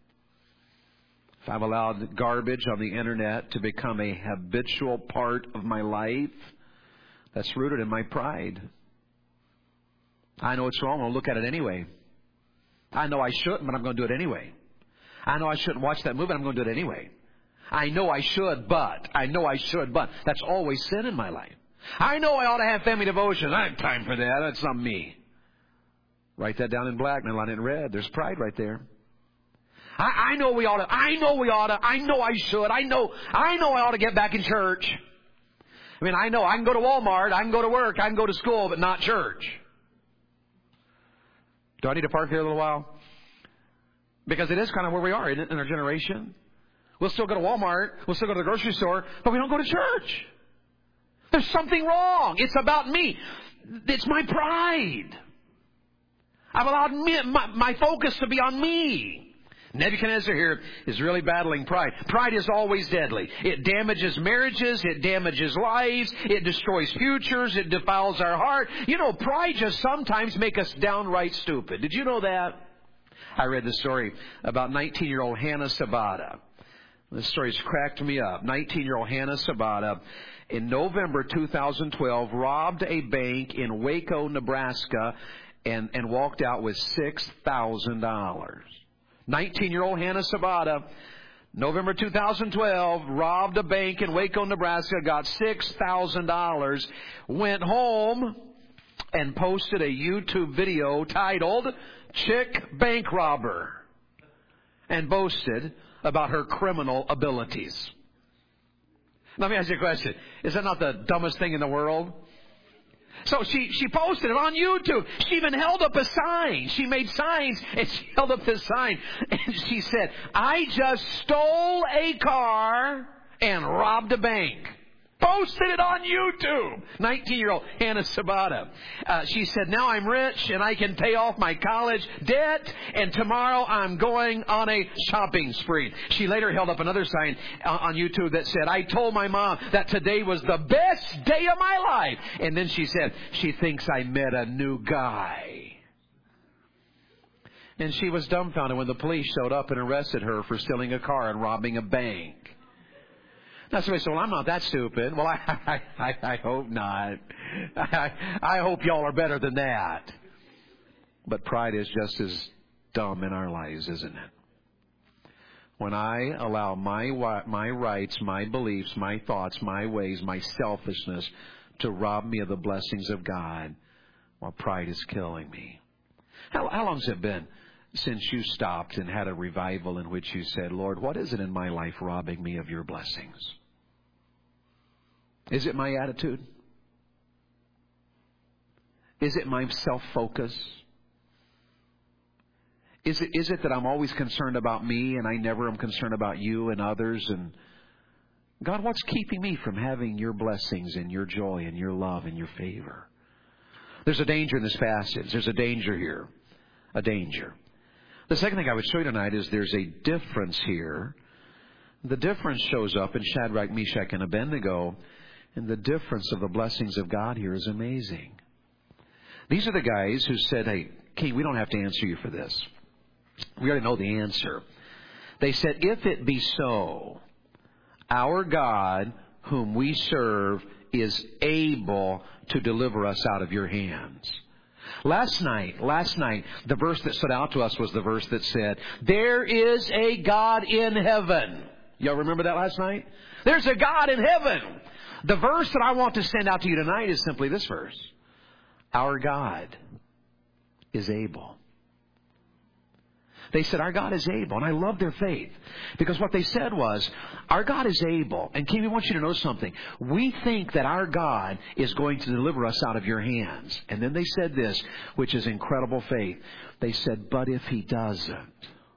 If I've allowed garbage on the internet to become a habitual part of my life, that's rooted in my pride. I know it's wrong. I'll look at it anyway. I know I shouldn't, but I'm going to do it anyway. I know I shouldn't watch that movie, but I'm going to do it anyway. I know I should, but. That's always sin in my life. I know I ought to have family devotion. I have time for that. That's not me. Write that down in black and line it in red. There's pride right there. I know we ought to. I know I should. I know I ought to get back in church. I know I can go to Walmart. I can go to work. I can go to school, but not church. Do I need to park here a little while? Because it is kind of where we are in our generation. We'll still go to Walmart. We'll still go to the grocery store, but we don't go to church. There's something wrong. It's about me. It's my pride. I've allowed my focus to be on me. Nebuchadnezzar here is really battling pride. Pride is always deadly. It damages marriages. It damages lives. It destroys futures. It defiles our heart. Pride just sometimes makes us downright stupid. Did you know that? I read the story about 19-year-old Hannah Sabata. This story's cracked me up. 19-year-old Hannah Sabata, in November 2012, robbed a bank in Waco, Nebraska, and walked out with $6,000. 19-year-old Hannah Sabata, November 2012, robbed a bank in Waco, Nebraska, got $6,000, went home and posted a YouTube video titled Chick Bank Robber, and boasted about her criminal abilities. Let me ask you a question. Is that not the dumbest thing in the world? So she posted it on YouTube. She even held up a sign. She made signs and she held up this sign. And she said, I just stole a car and robbed a bank. Posted it on YouTube. 19-year-old Hannah Sabata. She said, now I'm rich and I can pay off my college debt, and tomorrow I'm going on a shopping spree. She later held up another sign on YouTube that said, I told my mom that today was the best day of my life. And then she said, she thinks I met a new guy. And she was dumbfounded when the police showed up and arrested her for stealing a car and robbing a bank. Now somebody said, well, I'm not that stupid. Well, I hope not. I hope y'all are better than that. But pride is just as dumb in our lives, isn't it? When I allow my rights, my beliefs, my thoughts, my ways, my selfishness to rob me of the blessings of God, well, pride is killing me. How long has it been since you stopped and had a revival in which you said, Lord, what is it in my life robbing me of your blessings? Is it my attitude? Is it my self-focus? Is it that I'm always concerned about me and I never am concerned about you and others? And God, what's keeping me from having your blessings and your joy and your love and your favor? There's a danger in this passage. There's a danger here. A danger. The second thing I would show you tonight is there's a difference here. The difference shows up in Shadrach, Meshach, and Abednego. And the difference of the blessings of God here is amazing. These are the guys who said, hey, King, we don't have to answer you for this. We already know the answer. They said, if it be so, our God, whom we serve, is able to deliver us out of your hands. Last night, the verse that stood out to us was the verse that said, there is a God in heaven. Y'all remember that last night? There's a God in heaven. The verse that I want to send out to you tonight is simply this verse. Our God is able. They said, our God is able. And I love their faith. Because what they said was, our God is able. And King, we want you to know something. We think that our God is going to deliver us out of your hands. And then they said this, which is incredible faith. They said, but if He doesn't,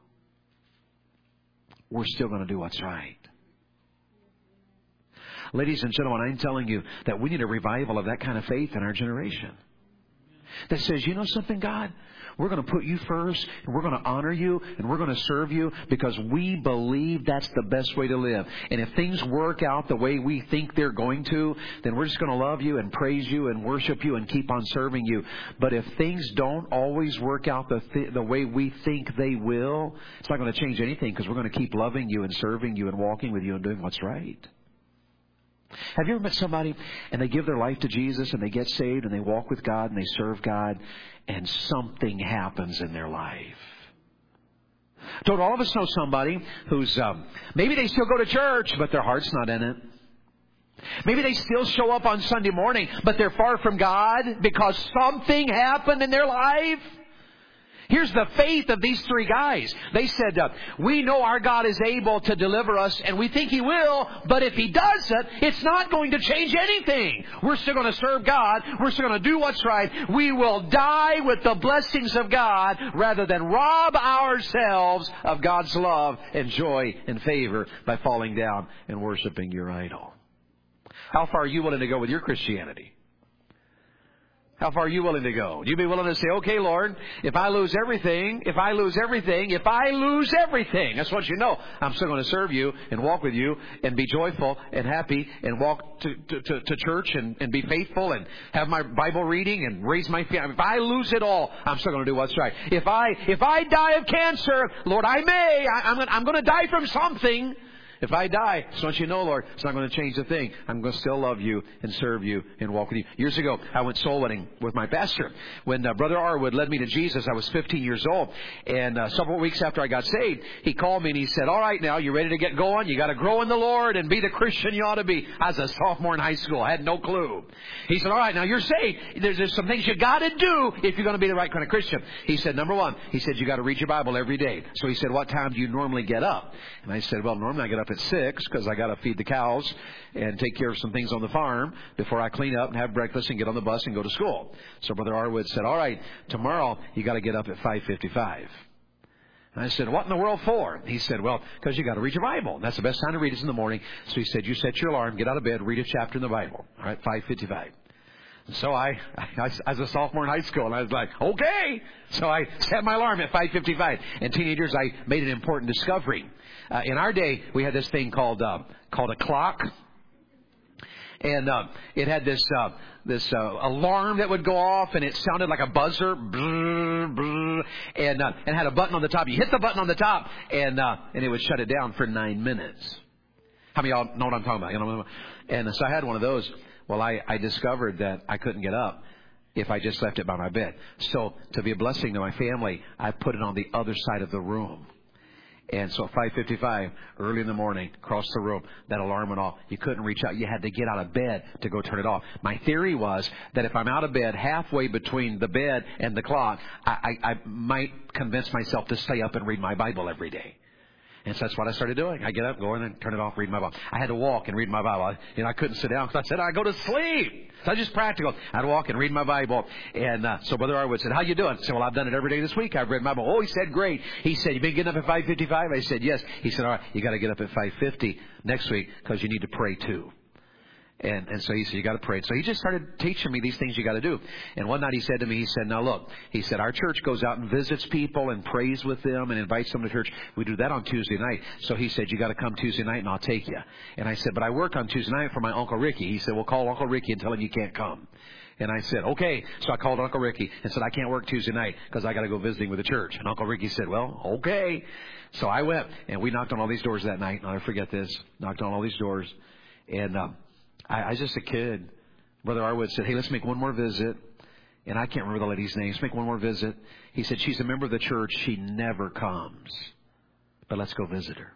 we're still going to do what's right. Ladies and gentlemen, I'm telling you that we need a revival of that kind of faith in our generation. That says, you know something, God? We're going to put you first, and we're going to honor you, and we're going to serve you because we believe that's the best way to live. And if things work out the way we think they're going to, then we're just going to love you and praise you and worship you and keep on serving you. But if things don't always work out the way we think they will, it's not going to change anything because we're going to keep loving you and serving you and walking with you and doing what's right. Have you ever met somebody and they give their life to Jesus and they get saved and they walk with God and they serve God and something happens in their life? Don't all of us know somebody who's, maybe they still go to church, but their heart's not in it. Maybe they still show up on Sunday morning, but they're far from God because something happened in their life. Here's the faith of these three guys. They said, we know our God is able to deliver us, and we think He will, but if He doesn't, it's not going to change anything. We're still going to serve God. We're still going to do what's right. We will die with the blessings of God rather than rob ourselves of God's love and joy and favor by falling down and worshiping your idol. How far are you willing to go with your Christianity? How far are you willing to go? You'd be willing to say, okay, Lord, if I lose everything, that's what you know. I'm still going to serve you and walk with you and be joyful and happy and walk to church and be faithful and have my Bible reading and raise my family. If I lose it all, I'm still going to do what's right. If I die of cancer, Lord, I'm going to die from something. If I die, just want you to know, Lord, it's not going to change a thing. I'm going to still love you and serve you and walk with you. Years ago, I went soul winning with my pastor. When Brother Arwood led me to Jesus, I was 15 years old. And several weeks after I got saved, he called me and he said, all right, now, you ready to get going? You got to grow in the Lord and be the Christian you ought to be. I was a sophomore in high school. I had no clue. He said, all right, now, you're saved. There's some things you got to do if you're going to be the right kind of Christian. He said, number one, he said, you got to read your Bible every day. So he said, what time do you normally get up? And I said, well, normally I get up at 6 because I got to feed the cows and take care of some things on the farm before I clean up and have breakfast and get on the bus and go to school. So Brother Arwood said, all right, tomorrow you got to get up at 5:55. And I said, what in the world for? He said, well, because you got to read your Bible. And that's the best time to read is in the morning. So he said, you set your alarm, get out of bed, read a chapter in the Bible. All right, 5:55. So I was a sophomore in high school, and I was like, okay. So I set my alarm at 5:55. And teenagers, I made an important discovery. In our day, we had this thing called a clock. And it had this alarm that would go off, and it sounded like a buzzer, and had a button on the top. You hit the button on the top, and it would shut it down for 9 minutes. How many of y'all know what I'm talking about? You know, and so I had one of those. Well, I discovered that I couldn't get up if I just left it by my bed. So to be a blessing to my family, I put it on the other side of the room. And so at 5:55, early in the morning, across the room, that alarm went off. You couldn't reach out. You had to get out of bed to go turn it off. My theory was that if I'm out of bed halfway between the bed and the clock, I might convince myself to stay up and read my Bible every day. And so that's what I started doing. I get up, go in and turn it off, read my Bible. I had to walk and read my Bible. I couldn't sit down because I said, I go to sleep. So I was just practical. I'd walk and read my Bible. And so Brother Arwood said, how you doing? I said, well, I've done it every day this week. I've read my Bible. Oh, he said, great. He said, you been getting up at 5:55? I said, yes. He said, all right, you got to get up at 5:50 next week because you need to pray too. And so he said, you got to pray. So he just started teaching me these things you got to do. And one night he said to me, he said, now look, he said, our church goes out and visits people and prays with them and invites them to church. We do that on Tuesday night. So he said, you got to come Tuesday night and I'll take you. And I said, but I work on Tuesday night for my Uncle Ricky. He said, well, call Uncle Ricky and tell him you can't come. And I said, okay. So I called Uncle Ricky and said, I can't work Tuesday night because I got to go visiting with the church. And Uncle Ricky said, well, okay. So I went and we knocked on all these doors that night. I'll never forget this. Knocked on all these doors. And, I was just a kid. Brother Arwood said, hey, let's make one more visit. And I can't remember the lady's name. Let's make one more visit. He said, she's a member of the church. She never comes. But let's go visit her.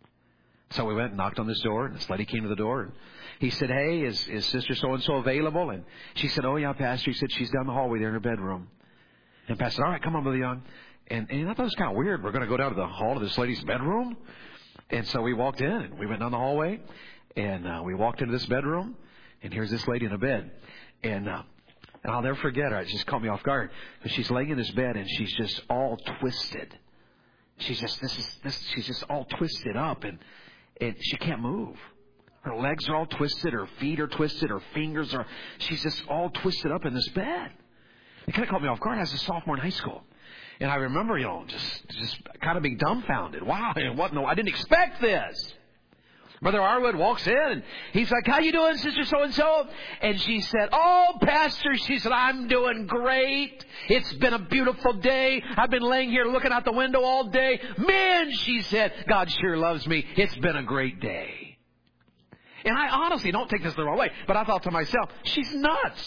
So we went and knocked on this door. And this lady came to the door. And he said, hey, is Sister so-and-so available? And she said, oh, yeah, Pastor. He said, she's down the hallway there in her bedroom. And Pastor said, all right, come on, Brother Young. And I thought it was kind of weird. We're going to go down to the hall of this lady's bedroom. And so we walked in and we went down the hallway. And we walked into this bedroom, and here's this lady in a bed. And I'll never forget her. It just caught me off guard. Because she's laying in this bed, and she's just all twisted. She's just all twisted up, and she can't move. Her legs are all twisted. Her feet are twisted. Her fingers are... She's just all twisted up in this bed. It kind of caught me off guard. I was a sophomore in high school. And I remember, just kind of being dumbfounded. Wow, I didn't expect this. Brother Arwood walks in and he's like, how you doing, Sister so-and-so? And she said, oh, Pastor, she said, I'm doing great. It's been a beautiful day. I've been laying here looking out the window all day. Man, she said, God sure loves me. It's been a great day. And I honestly don't take this the wrong way, but I thought to myself, she's nuts.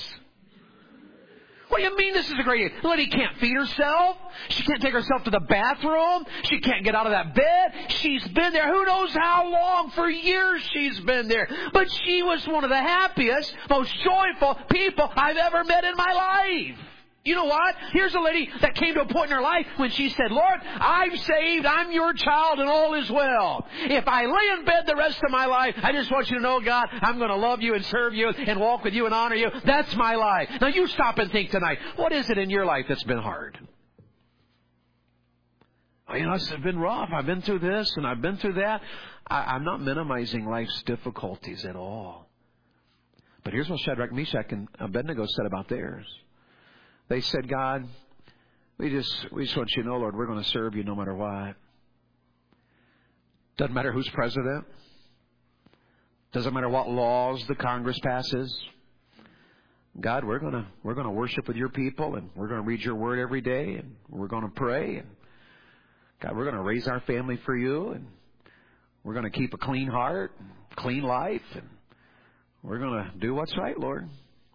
What do you mean this is a great day? The lady can't feed herself. She can't take herself to the bathroom. She can't get out of that bed. She's been there who knows how long. For years she's been there. But she was one of the happiest, most joyful people I've ever met in my life. You know what? Here's a lady that came to a point in her life when she said, Lord, I'm saved, I'm your child, and all is well. If I lay in bed the rest of my life, I just want you to know, God, I'm going to love you and serve you and walk with you and honor you. That's my life. Now you stop and think tonight, what is it in your life that's been hard? It's been rough. I've been through this and I've been through that. I'm not minimizing life's difficulties at all. But here's what Shadrach, Meshach, and Abednego said about theirs. They said, God, we just want you to know, Lord, we're going to serve you no matter what. Doesn't matter who's president. Doesn't matter what laws the Congress passes. God, we're going to worship with your people, and we're going to read your word every day, and we're going to pray. And God, we're going to raise our family for you, and we're going to keep a clean heart, and clean life, and we're going to do what's right, Lord.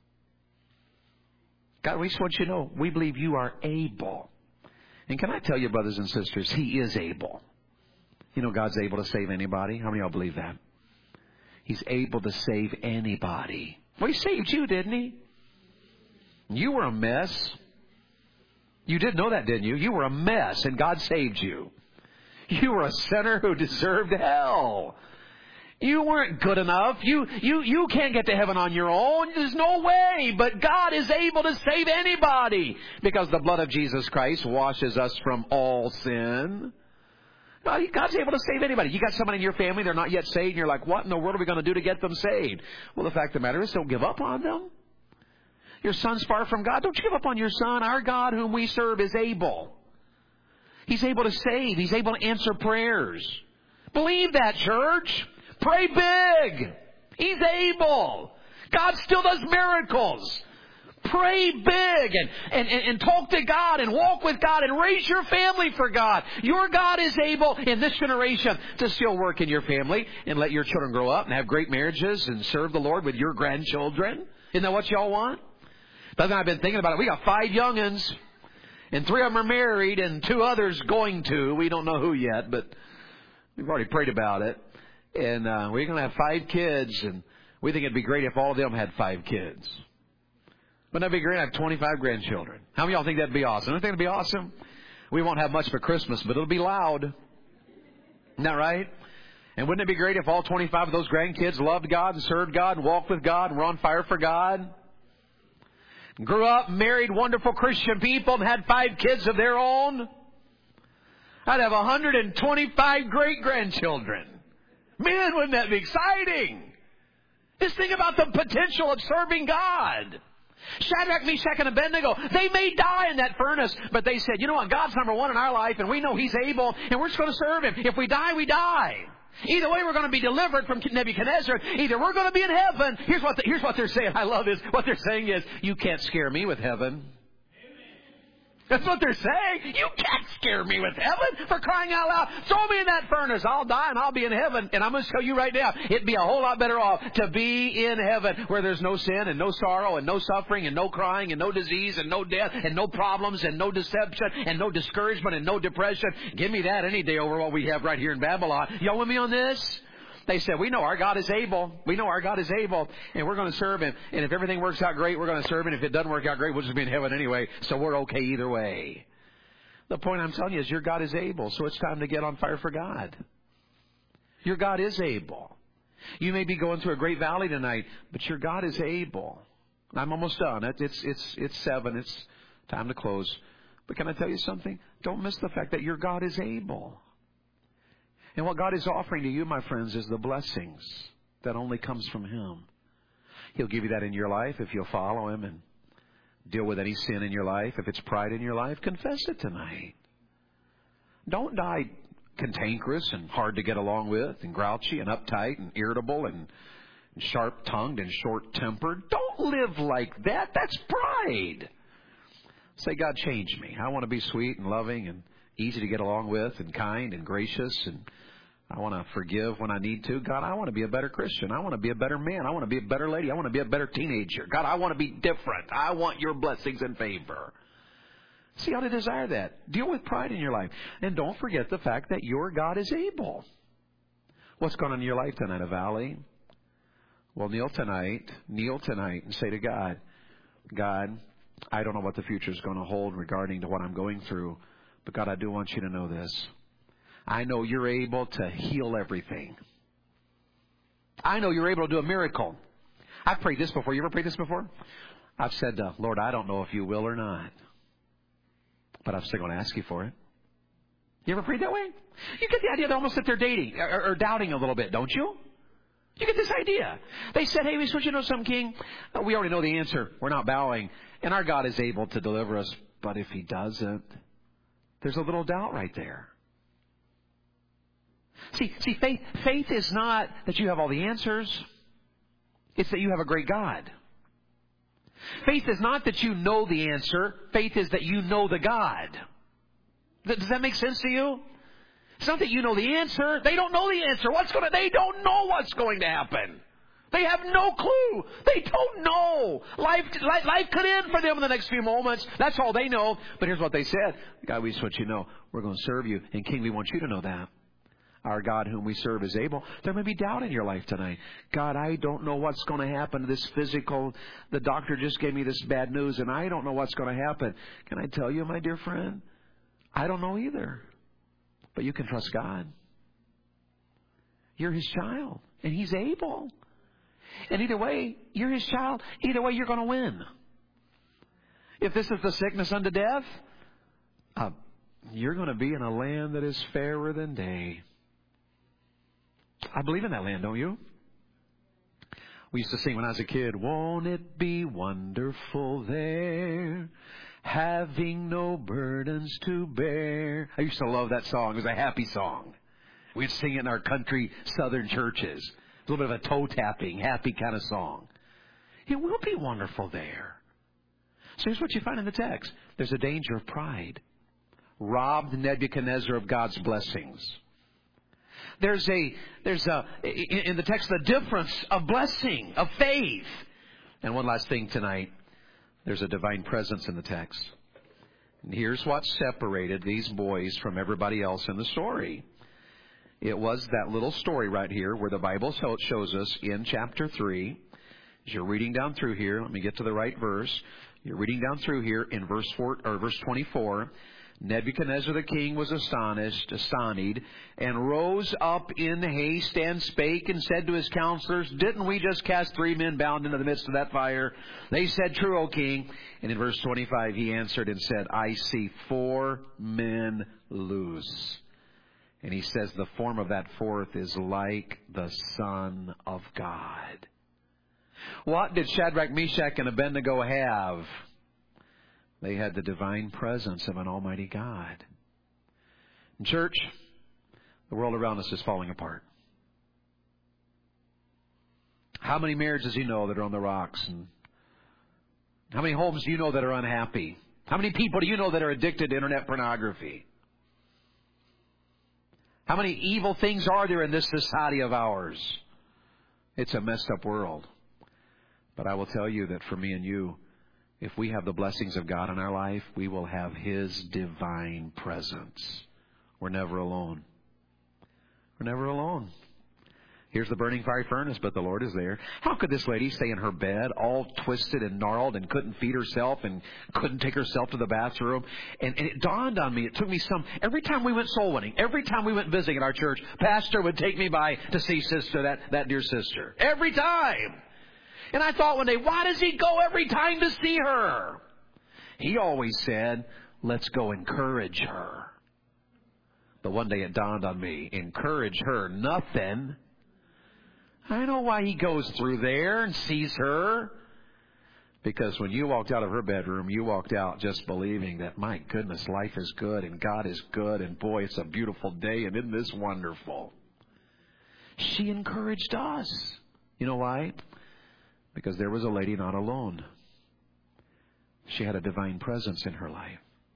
God, we just want you to know, we believe you are able. And can I tell you, brothers and sisters, He is able. You know God's able to save anybody. How many of y'all believe that? He's able to save anybody. Well, He saved you, didn't He? You were a mess. You did know that, didn't you? You were a mess, and God saved you. You were a sinner who deserved hell. You weren't good enough. You can't get to heaven on your own. There's no way. But God is able to save anybody because the blood of Jesus Christ washes us from all sin. God's able to save anybody. You got somebody in your family, they're not yet saved, and you're like, what in the world are we going to do to get them saved? Well, the fact of the matter is, don't give up on them. Your son's far from God. Don't you give up on your son. Our God whom we serve is able. He's able to save. He's able to answer prayers. Believe that, church. Pray big. He's able. God still does miracles. Pray big and talk to God and walk with God and raise your family for God. Your God is able in this generation to still work in your family and let your children grow up and have great marriages and serve the Lord with your grandchildren. Isn't that what y'all want? I've been thinking about it. We got 5 youngins, and 3 of them are married, and 2 others going to. We don't know who yet, but we've already prayed about it. And we're going to have 5 kids, and we think it'd be great if all of them had 5 kids. Wouldn't that be great? I have 25 grandchildren. How many of y'all think that'd be awesome? Don't you think it'd be awesome? We won't have much for Christmas, but it'll be loud. Isn't that right? And wouldn't it be great if all 25 of those grandkids loved God and served God and walked with God and were on fire for God? Grew up, married wonderful Christian people, and had 5 kids of their own. I'd have 125 great-grandchildren. Man, wouldn't that be exciting? Just think about the potential of serving God. Shadrach, Meshach, and Abednego, they may die in that furnace, but they said, you know what, God's number one in our life, and we know He's able, and we're just going to serve Him. If we die, we die. Either way, we're going to be delivered from Nebuchadnezzar. Either we're going to be in heaven. Here's what they're saying. I love this. What they're saying is, you can't scare me with heaven. That's what they're saying. You can't scare me with heaven, for crying out loud. Throw me in that furnace. I'll die and I'll be in heaven. And I'm going to tell you right now, it'd be a whole lot better off to be in heaven where there's no sin and no sorrow and no suffering and no crying and no disease and no death and no problems and no deception and no discouragement and no depression. Give me that any day over what we have right here in Babylon. Y'all with me on this? They said, we know our God is able. We know our God is able, and we're going to serve Him. And if everything works out great, we're going to serve Him. If it doesn't work out great, we'll just be in heaven anyway. So we're okay either way. The point I'm telling you is your God is able, so it's time to get on fire for God. Your God is able. You may be going through a great valley tonight, but your God is able. I'm almost done. It's 7. It's time to close. But can I tell you something? Don't miss the fact that your God is able. And what God is offering to you, my friends, is the blessings that only comes from Him. He'll give you that in your life if you'll follow Him and deal with any sin in your life. If it's pride in your life, confess it tonight. Don't die cantankerous and hard to get along with and grouchy and uptight and irritable and sharp-tongued and short-tempered. Don't live like that. That's pride. Say, God, change me. I want to be sweet and loving and easy to get along with and kind and gracious, and I want to forgive when I need to. God, I want to be a better Christian. I want to be a better man. I want to be a better lady. I want to be a better teenager. God, I want to be different. I want your blessings and favor. See how to desire that. Deal with pride in your life. And don't forget the fact that your God is able. What's going on in your life tonight, a valley? Well, kneel tonight and say to God, God, I don't know what the future is going to hold regarding to what I'm going through. But God, I do want you to know this. I know you're able to heal everything. I know you're able to do a miracle. I've prayed this before. You ever prayed this before? I've said, Lord, I don't know if you will or not. But I'm still going to ask you for it. You ever prayed that way? You get the idea that almost that they're dating or doubting a little bit, don't you? You get this idea. They said, hey, we just want you to know something, King. We already know the answer. We're not bowing. And our God is able to deliver us. But if He doesn't, there's a little doubt right there. See, faith is not that you have all the answers. It's that you have a great God. Faith is not that you know the answer. Faith is that you know the God. Does that make sense to you? It's not that you know the answer. They don't know the answer. They don't know what's going to happen. They have no clue. They don't know. Life could end for them in the next few moments. That's all they know. But here's what they said. God, we just want you to know, we're going to serve you. And King, we want you to know that. Our God whom we serve is able. There may be doubt in your life tonight. God, I don't know what's going to happen to this physical. The doctor just gave me this bad news, and I don't know what's going to happen. Can I tell you, my dear friend? I don't know either. But you can trust God. You're His child, and He's able. And either way, you're His child. Either way, you're going to win. If this is the sickness unto death, you're going to be in a land that is fairer than day. I believe in that land, don't you? We used to sing when I was a kid, won't it be wonderful there, having no burdens to bear. I used to love that song. It was a happy song. We'd sing it in our country southern churches. A little bit of a toe-tapping, happy kind of song. It will be wonderful there. So here's what you find in the text. There's a danger of pride. Robbed Nebuchadnezzar of God's blessings. There's in the text, the difference of blessing, of faith. And one last thing tonight. There's a divine presence in the text. And here's what separated these boys from everybody else in the story. It was that little story right here where the Bible shows us in chapter 3. As you're reading down through here, let me get to the right verse. You're reading down through here in verse 24. Nebuchadnezzar the king was astonished, and rose up in haste and spake and said to his counselors, didn't we just cast 3 men bound into the midst of that fire? They said, true, O king. And in verse 25 he answered and said, I see 4 men loose. And he says the form of that fourth is like the Son of God. What did Shadrach, Meshach, and Abednego have? They had the divine presence of an almighty God. In church, the world around us is falling apart. How many marriages do you know that are on the rocks? And how many homes do you know that are unhappy? How many people do you know that are addicted to internet pornography? How many evil things are there in this society of ours? It's a messed up world. But I will tell you that for me and you, if we have the blessings of God in our life, we will have His divine presence. We're never alone. We're never alone. Here's the burning fiery furnace, but the Lord is there. How could this lady stay in her bed all twisted and gnarled and couldn't feed herself and couldn't take herself to the bathroom? And it dawned on me, it took me every time we went soul winning, every time we went visiting at our church, Pastor would take me by to see sister, that dear sister. Every time. And I thought one day, why does he go every time to see her? He always said, let's go encourage her. But one day it dawned on me, encourage her, nothing. I know why he goes through there and sees her. Because when you walked out of her bedroom, you walked out just believing that, my goodness, life is good and God is good and boy, it's a beautiful day and isn't this wonderful? She encouraged us. You know why? Because there was a lady not alone. She had a divine presence in her life.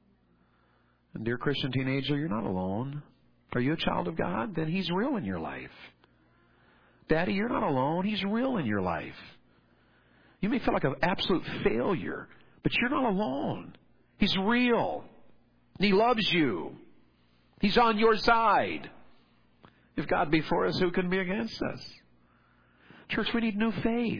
And dear Christian teenager, you're not alone. Are you a child of God? Then He's real in your life. Daddy, you're not alone. He's real in your life. You may feel like an absolute failure, but you're not alone. He's real. He loves you. He's on your side. If God be for us, who can be against us? Church, we need new faith.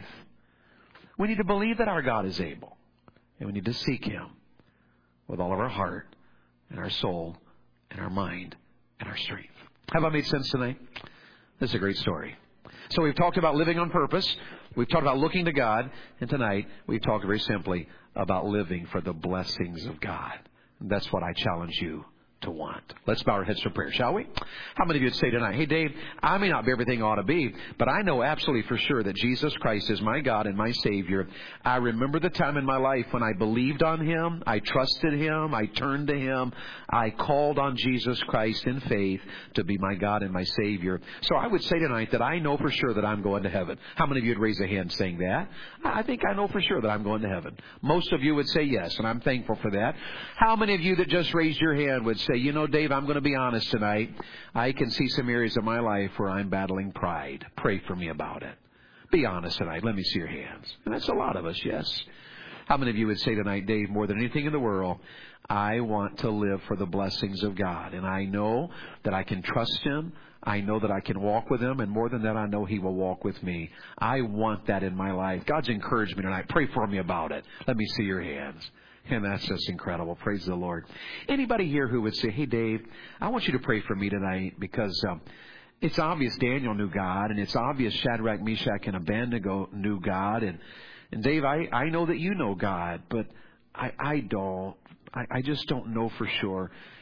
We need to believe that our God is able. And we need to seek Him with all of our heart and our soul and our mind and our strength. Have I made sense tonight? This is a great story. So we've talked about living on purpose. We've talked about looking to God. And tonight we've talked very simply about living for the blessings of God. And that's what I challenge you to want. Let's bow our heads for prayer, shall we? How many of you would say tonight, hey Dave, I may not be everything I ought to be, but I know absolutely for sure that Jesus Christ is my God and my Savior. I remember the time in my life when I believed on Him, I trusted Him, I turned to Him, I called on Jesus Christ in faith to be my God and my Savior. So I would say tonight that I know for sure that I'm going to heaven. How many of you would raise a hand saying that? I think I know for sure that I'm going to heaven. Most of you would say yes, and I'm thankful for that. How many of you that just raised your hand would say, you know, Dave, I'm going to be honest tonight. I can see some areas of my life where I'm battling pride. Pray for me about it. Be honest tonight. Let me see your hands. And that's a lot of us, yes. How many of you would say tonight, Dave, more than anything in the world, I want to live for the blessings of God. And I know that I can trust Him. I know that I can walk with Him. And more than that, I know He will walk with me. I want that in my life. God's encouraged me tonight. Pray for me about it. Let me see your hands. And that's just incredible. Praise the Lord. Anybody here who would say, hey, Dave, I want you to pray for me tonight because it's obvious Daniel knew God, and it's obvious Shadrach, Meshach, and Abednego knew God. And Dave, I know that you know God, but I don't. I just don't know for sure.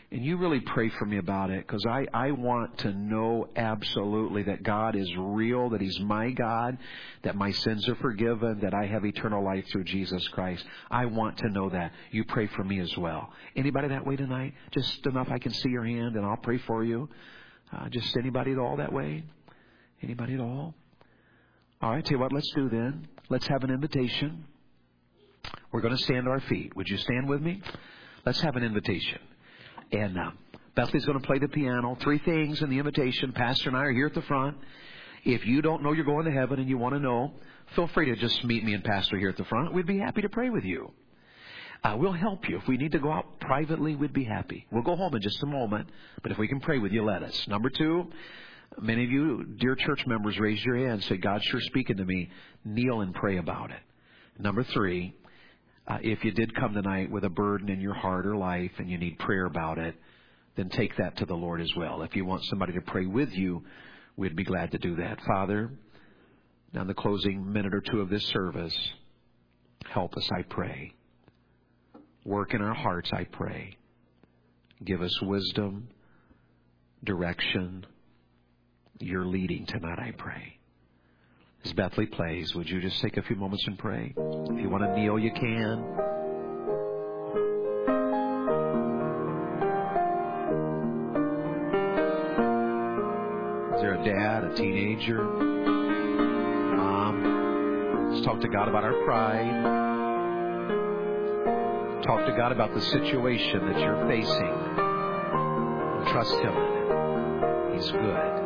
And you really pray for me about it, because I want to know absolutely that God is real, that He's my God, that my sins are forgiven, that I have eternal life through Jesus Christ. I want to know that. You pray for me as well. Anybody that way tonight? Just enough I can see your hand and I'll pray for you. Just anybody at all that way? Anybody at all? All right, tell you what, let's do then. Let's have an invitation. We're going to stand to our feet. Would you stand with me? Let's have an invitation. And Bethley's going to play the piano. 3 things in the invitation. Pastor and I are here at the front. If you don't know you're going to heaven and you want to know, feel free to just meet me and Pastor here at the front. We'd be happy to pray with you. We'll help you. If we need to go out privately, we'd be happy. We'll go home in just a moment, but if we can pray with you, let us. Number 2, many of you, dear church members, raise your hand and say, God's sure speaking to me. Kneel and pray about it. Number 3, if you did come tonight with a burden in your heart or life and you need prayer about it, then take that to the Lord as well. If you want somebody to pray with you, we'd be glad to do that. Father, now in the closing minute or 2 of this service, help us, I pray. Work in our hearts, I pray. Give us wisdom, direction, your leading tonight, I pray. As Bethley plays, would you just take a few moments and pray? If you want to kneel, you can. Is there a dad, a teenager, mom? Let's talk to God about our pride. Talk to God about the situation that you're facing. Trust Him in it. He's good.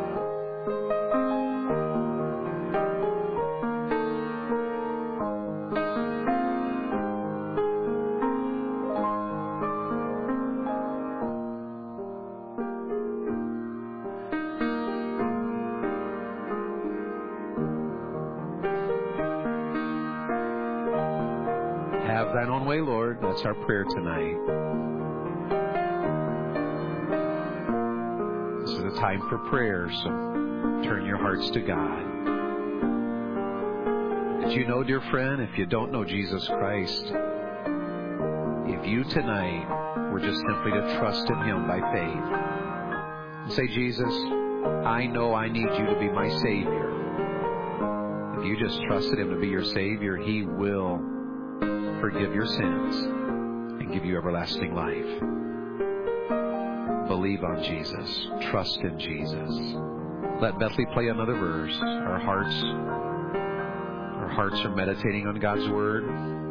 Have thine own way, Lord. That's our prayer tonight. This is a time for prayer, so turn your hearts to God. Did you know, dear friend, if you don't know Jesus Christ, if you tonight were just simply to trust in Him by faith and say, Jesus, I know I need you to be my Savior. If you just trusted Him to be your Savior, He will forgive your sins and give you everlasting life. Believe on Jesus. Trust in Jesus. Let Bethley play another verse. Our hearts are meditating on God's Word.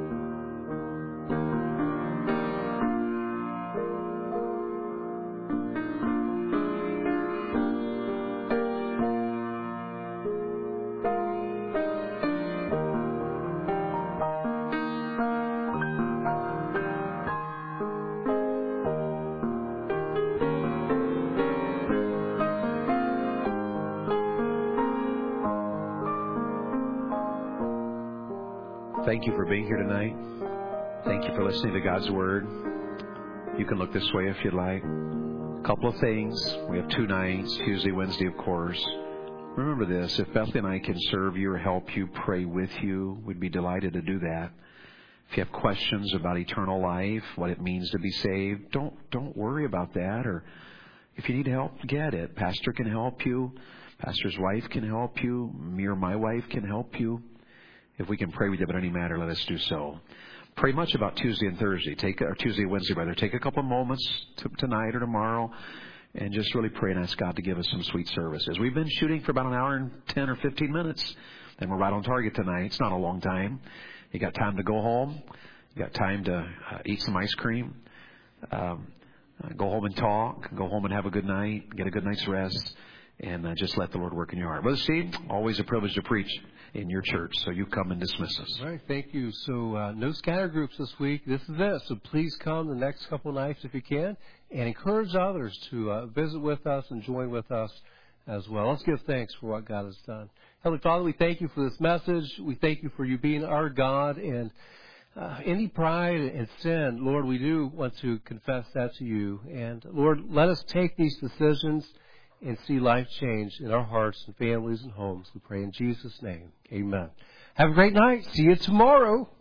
Thank you for being here tonight. Thank you for listening to God's Word. You can look this way if you'd like. A couple of things. We have 2 nights, Tuesday, Wednesday, of course. Remember this, if Bethany and I can serve you or help you, pray with you, we'd be delighted to do that. If you have questions about eternal life, what it means to be saved, don't worry about that. Or if you need help, get it. Pastor can help you. Pastor's wife can help you. Me or my wife can help you. If we can pray with you about any matter, let us do so. Pray much about Tuesday and Thursday. Tuesday and Wednesday, rather. Take a couple of moments tonight or tomorrow and just really pray and ask God to give us some sweet services. We've been shooting for about an hour and 10 or 15 minutes, and we're right on target tonight. It's not a long time. You got time to go home. You got time to eat some ice cream. Go home and talk. Go home and have a good night. Get a good night's rest. And just let the Lord work in your heart. Brother Steve, always a privilege to preach in your church. So you come and dismiss us.
All right, thank you. So no scatter groups this week. This is it. So please come the next couple of nights if you can. And encourage others to visit with us and join with us as well. Let's give thanks for what God has done. Heavenly Father, we thank you for this message. We thank you for you being our God. And any pride and sin, Lord, we do want to confess that to you. And Lord, let us take these decisions and see life change in our hearts and families and homes. We pray in Jesus' name. Amen. Have a great night. See you tomorrow.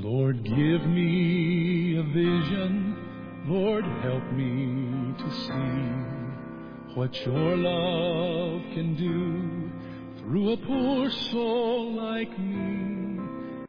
Lord, give me a vision. Lord, help me to see what your love can do through a poor soul like me.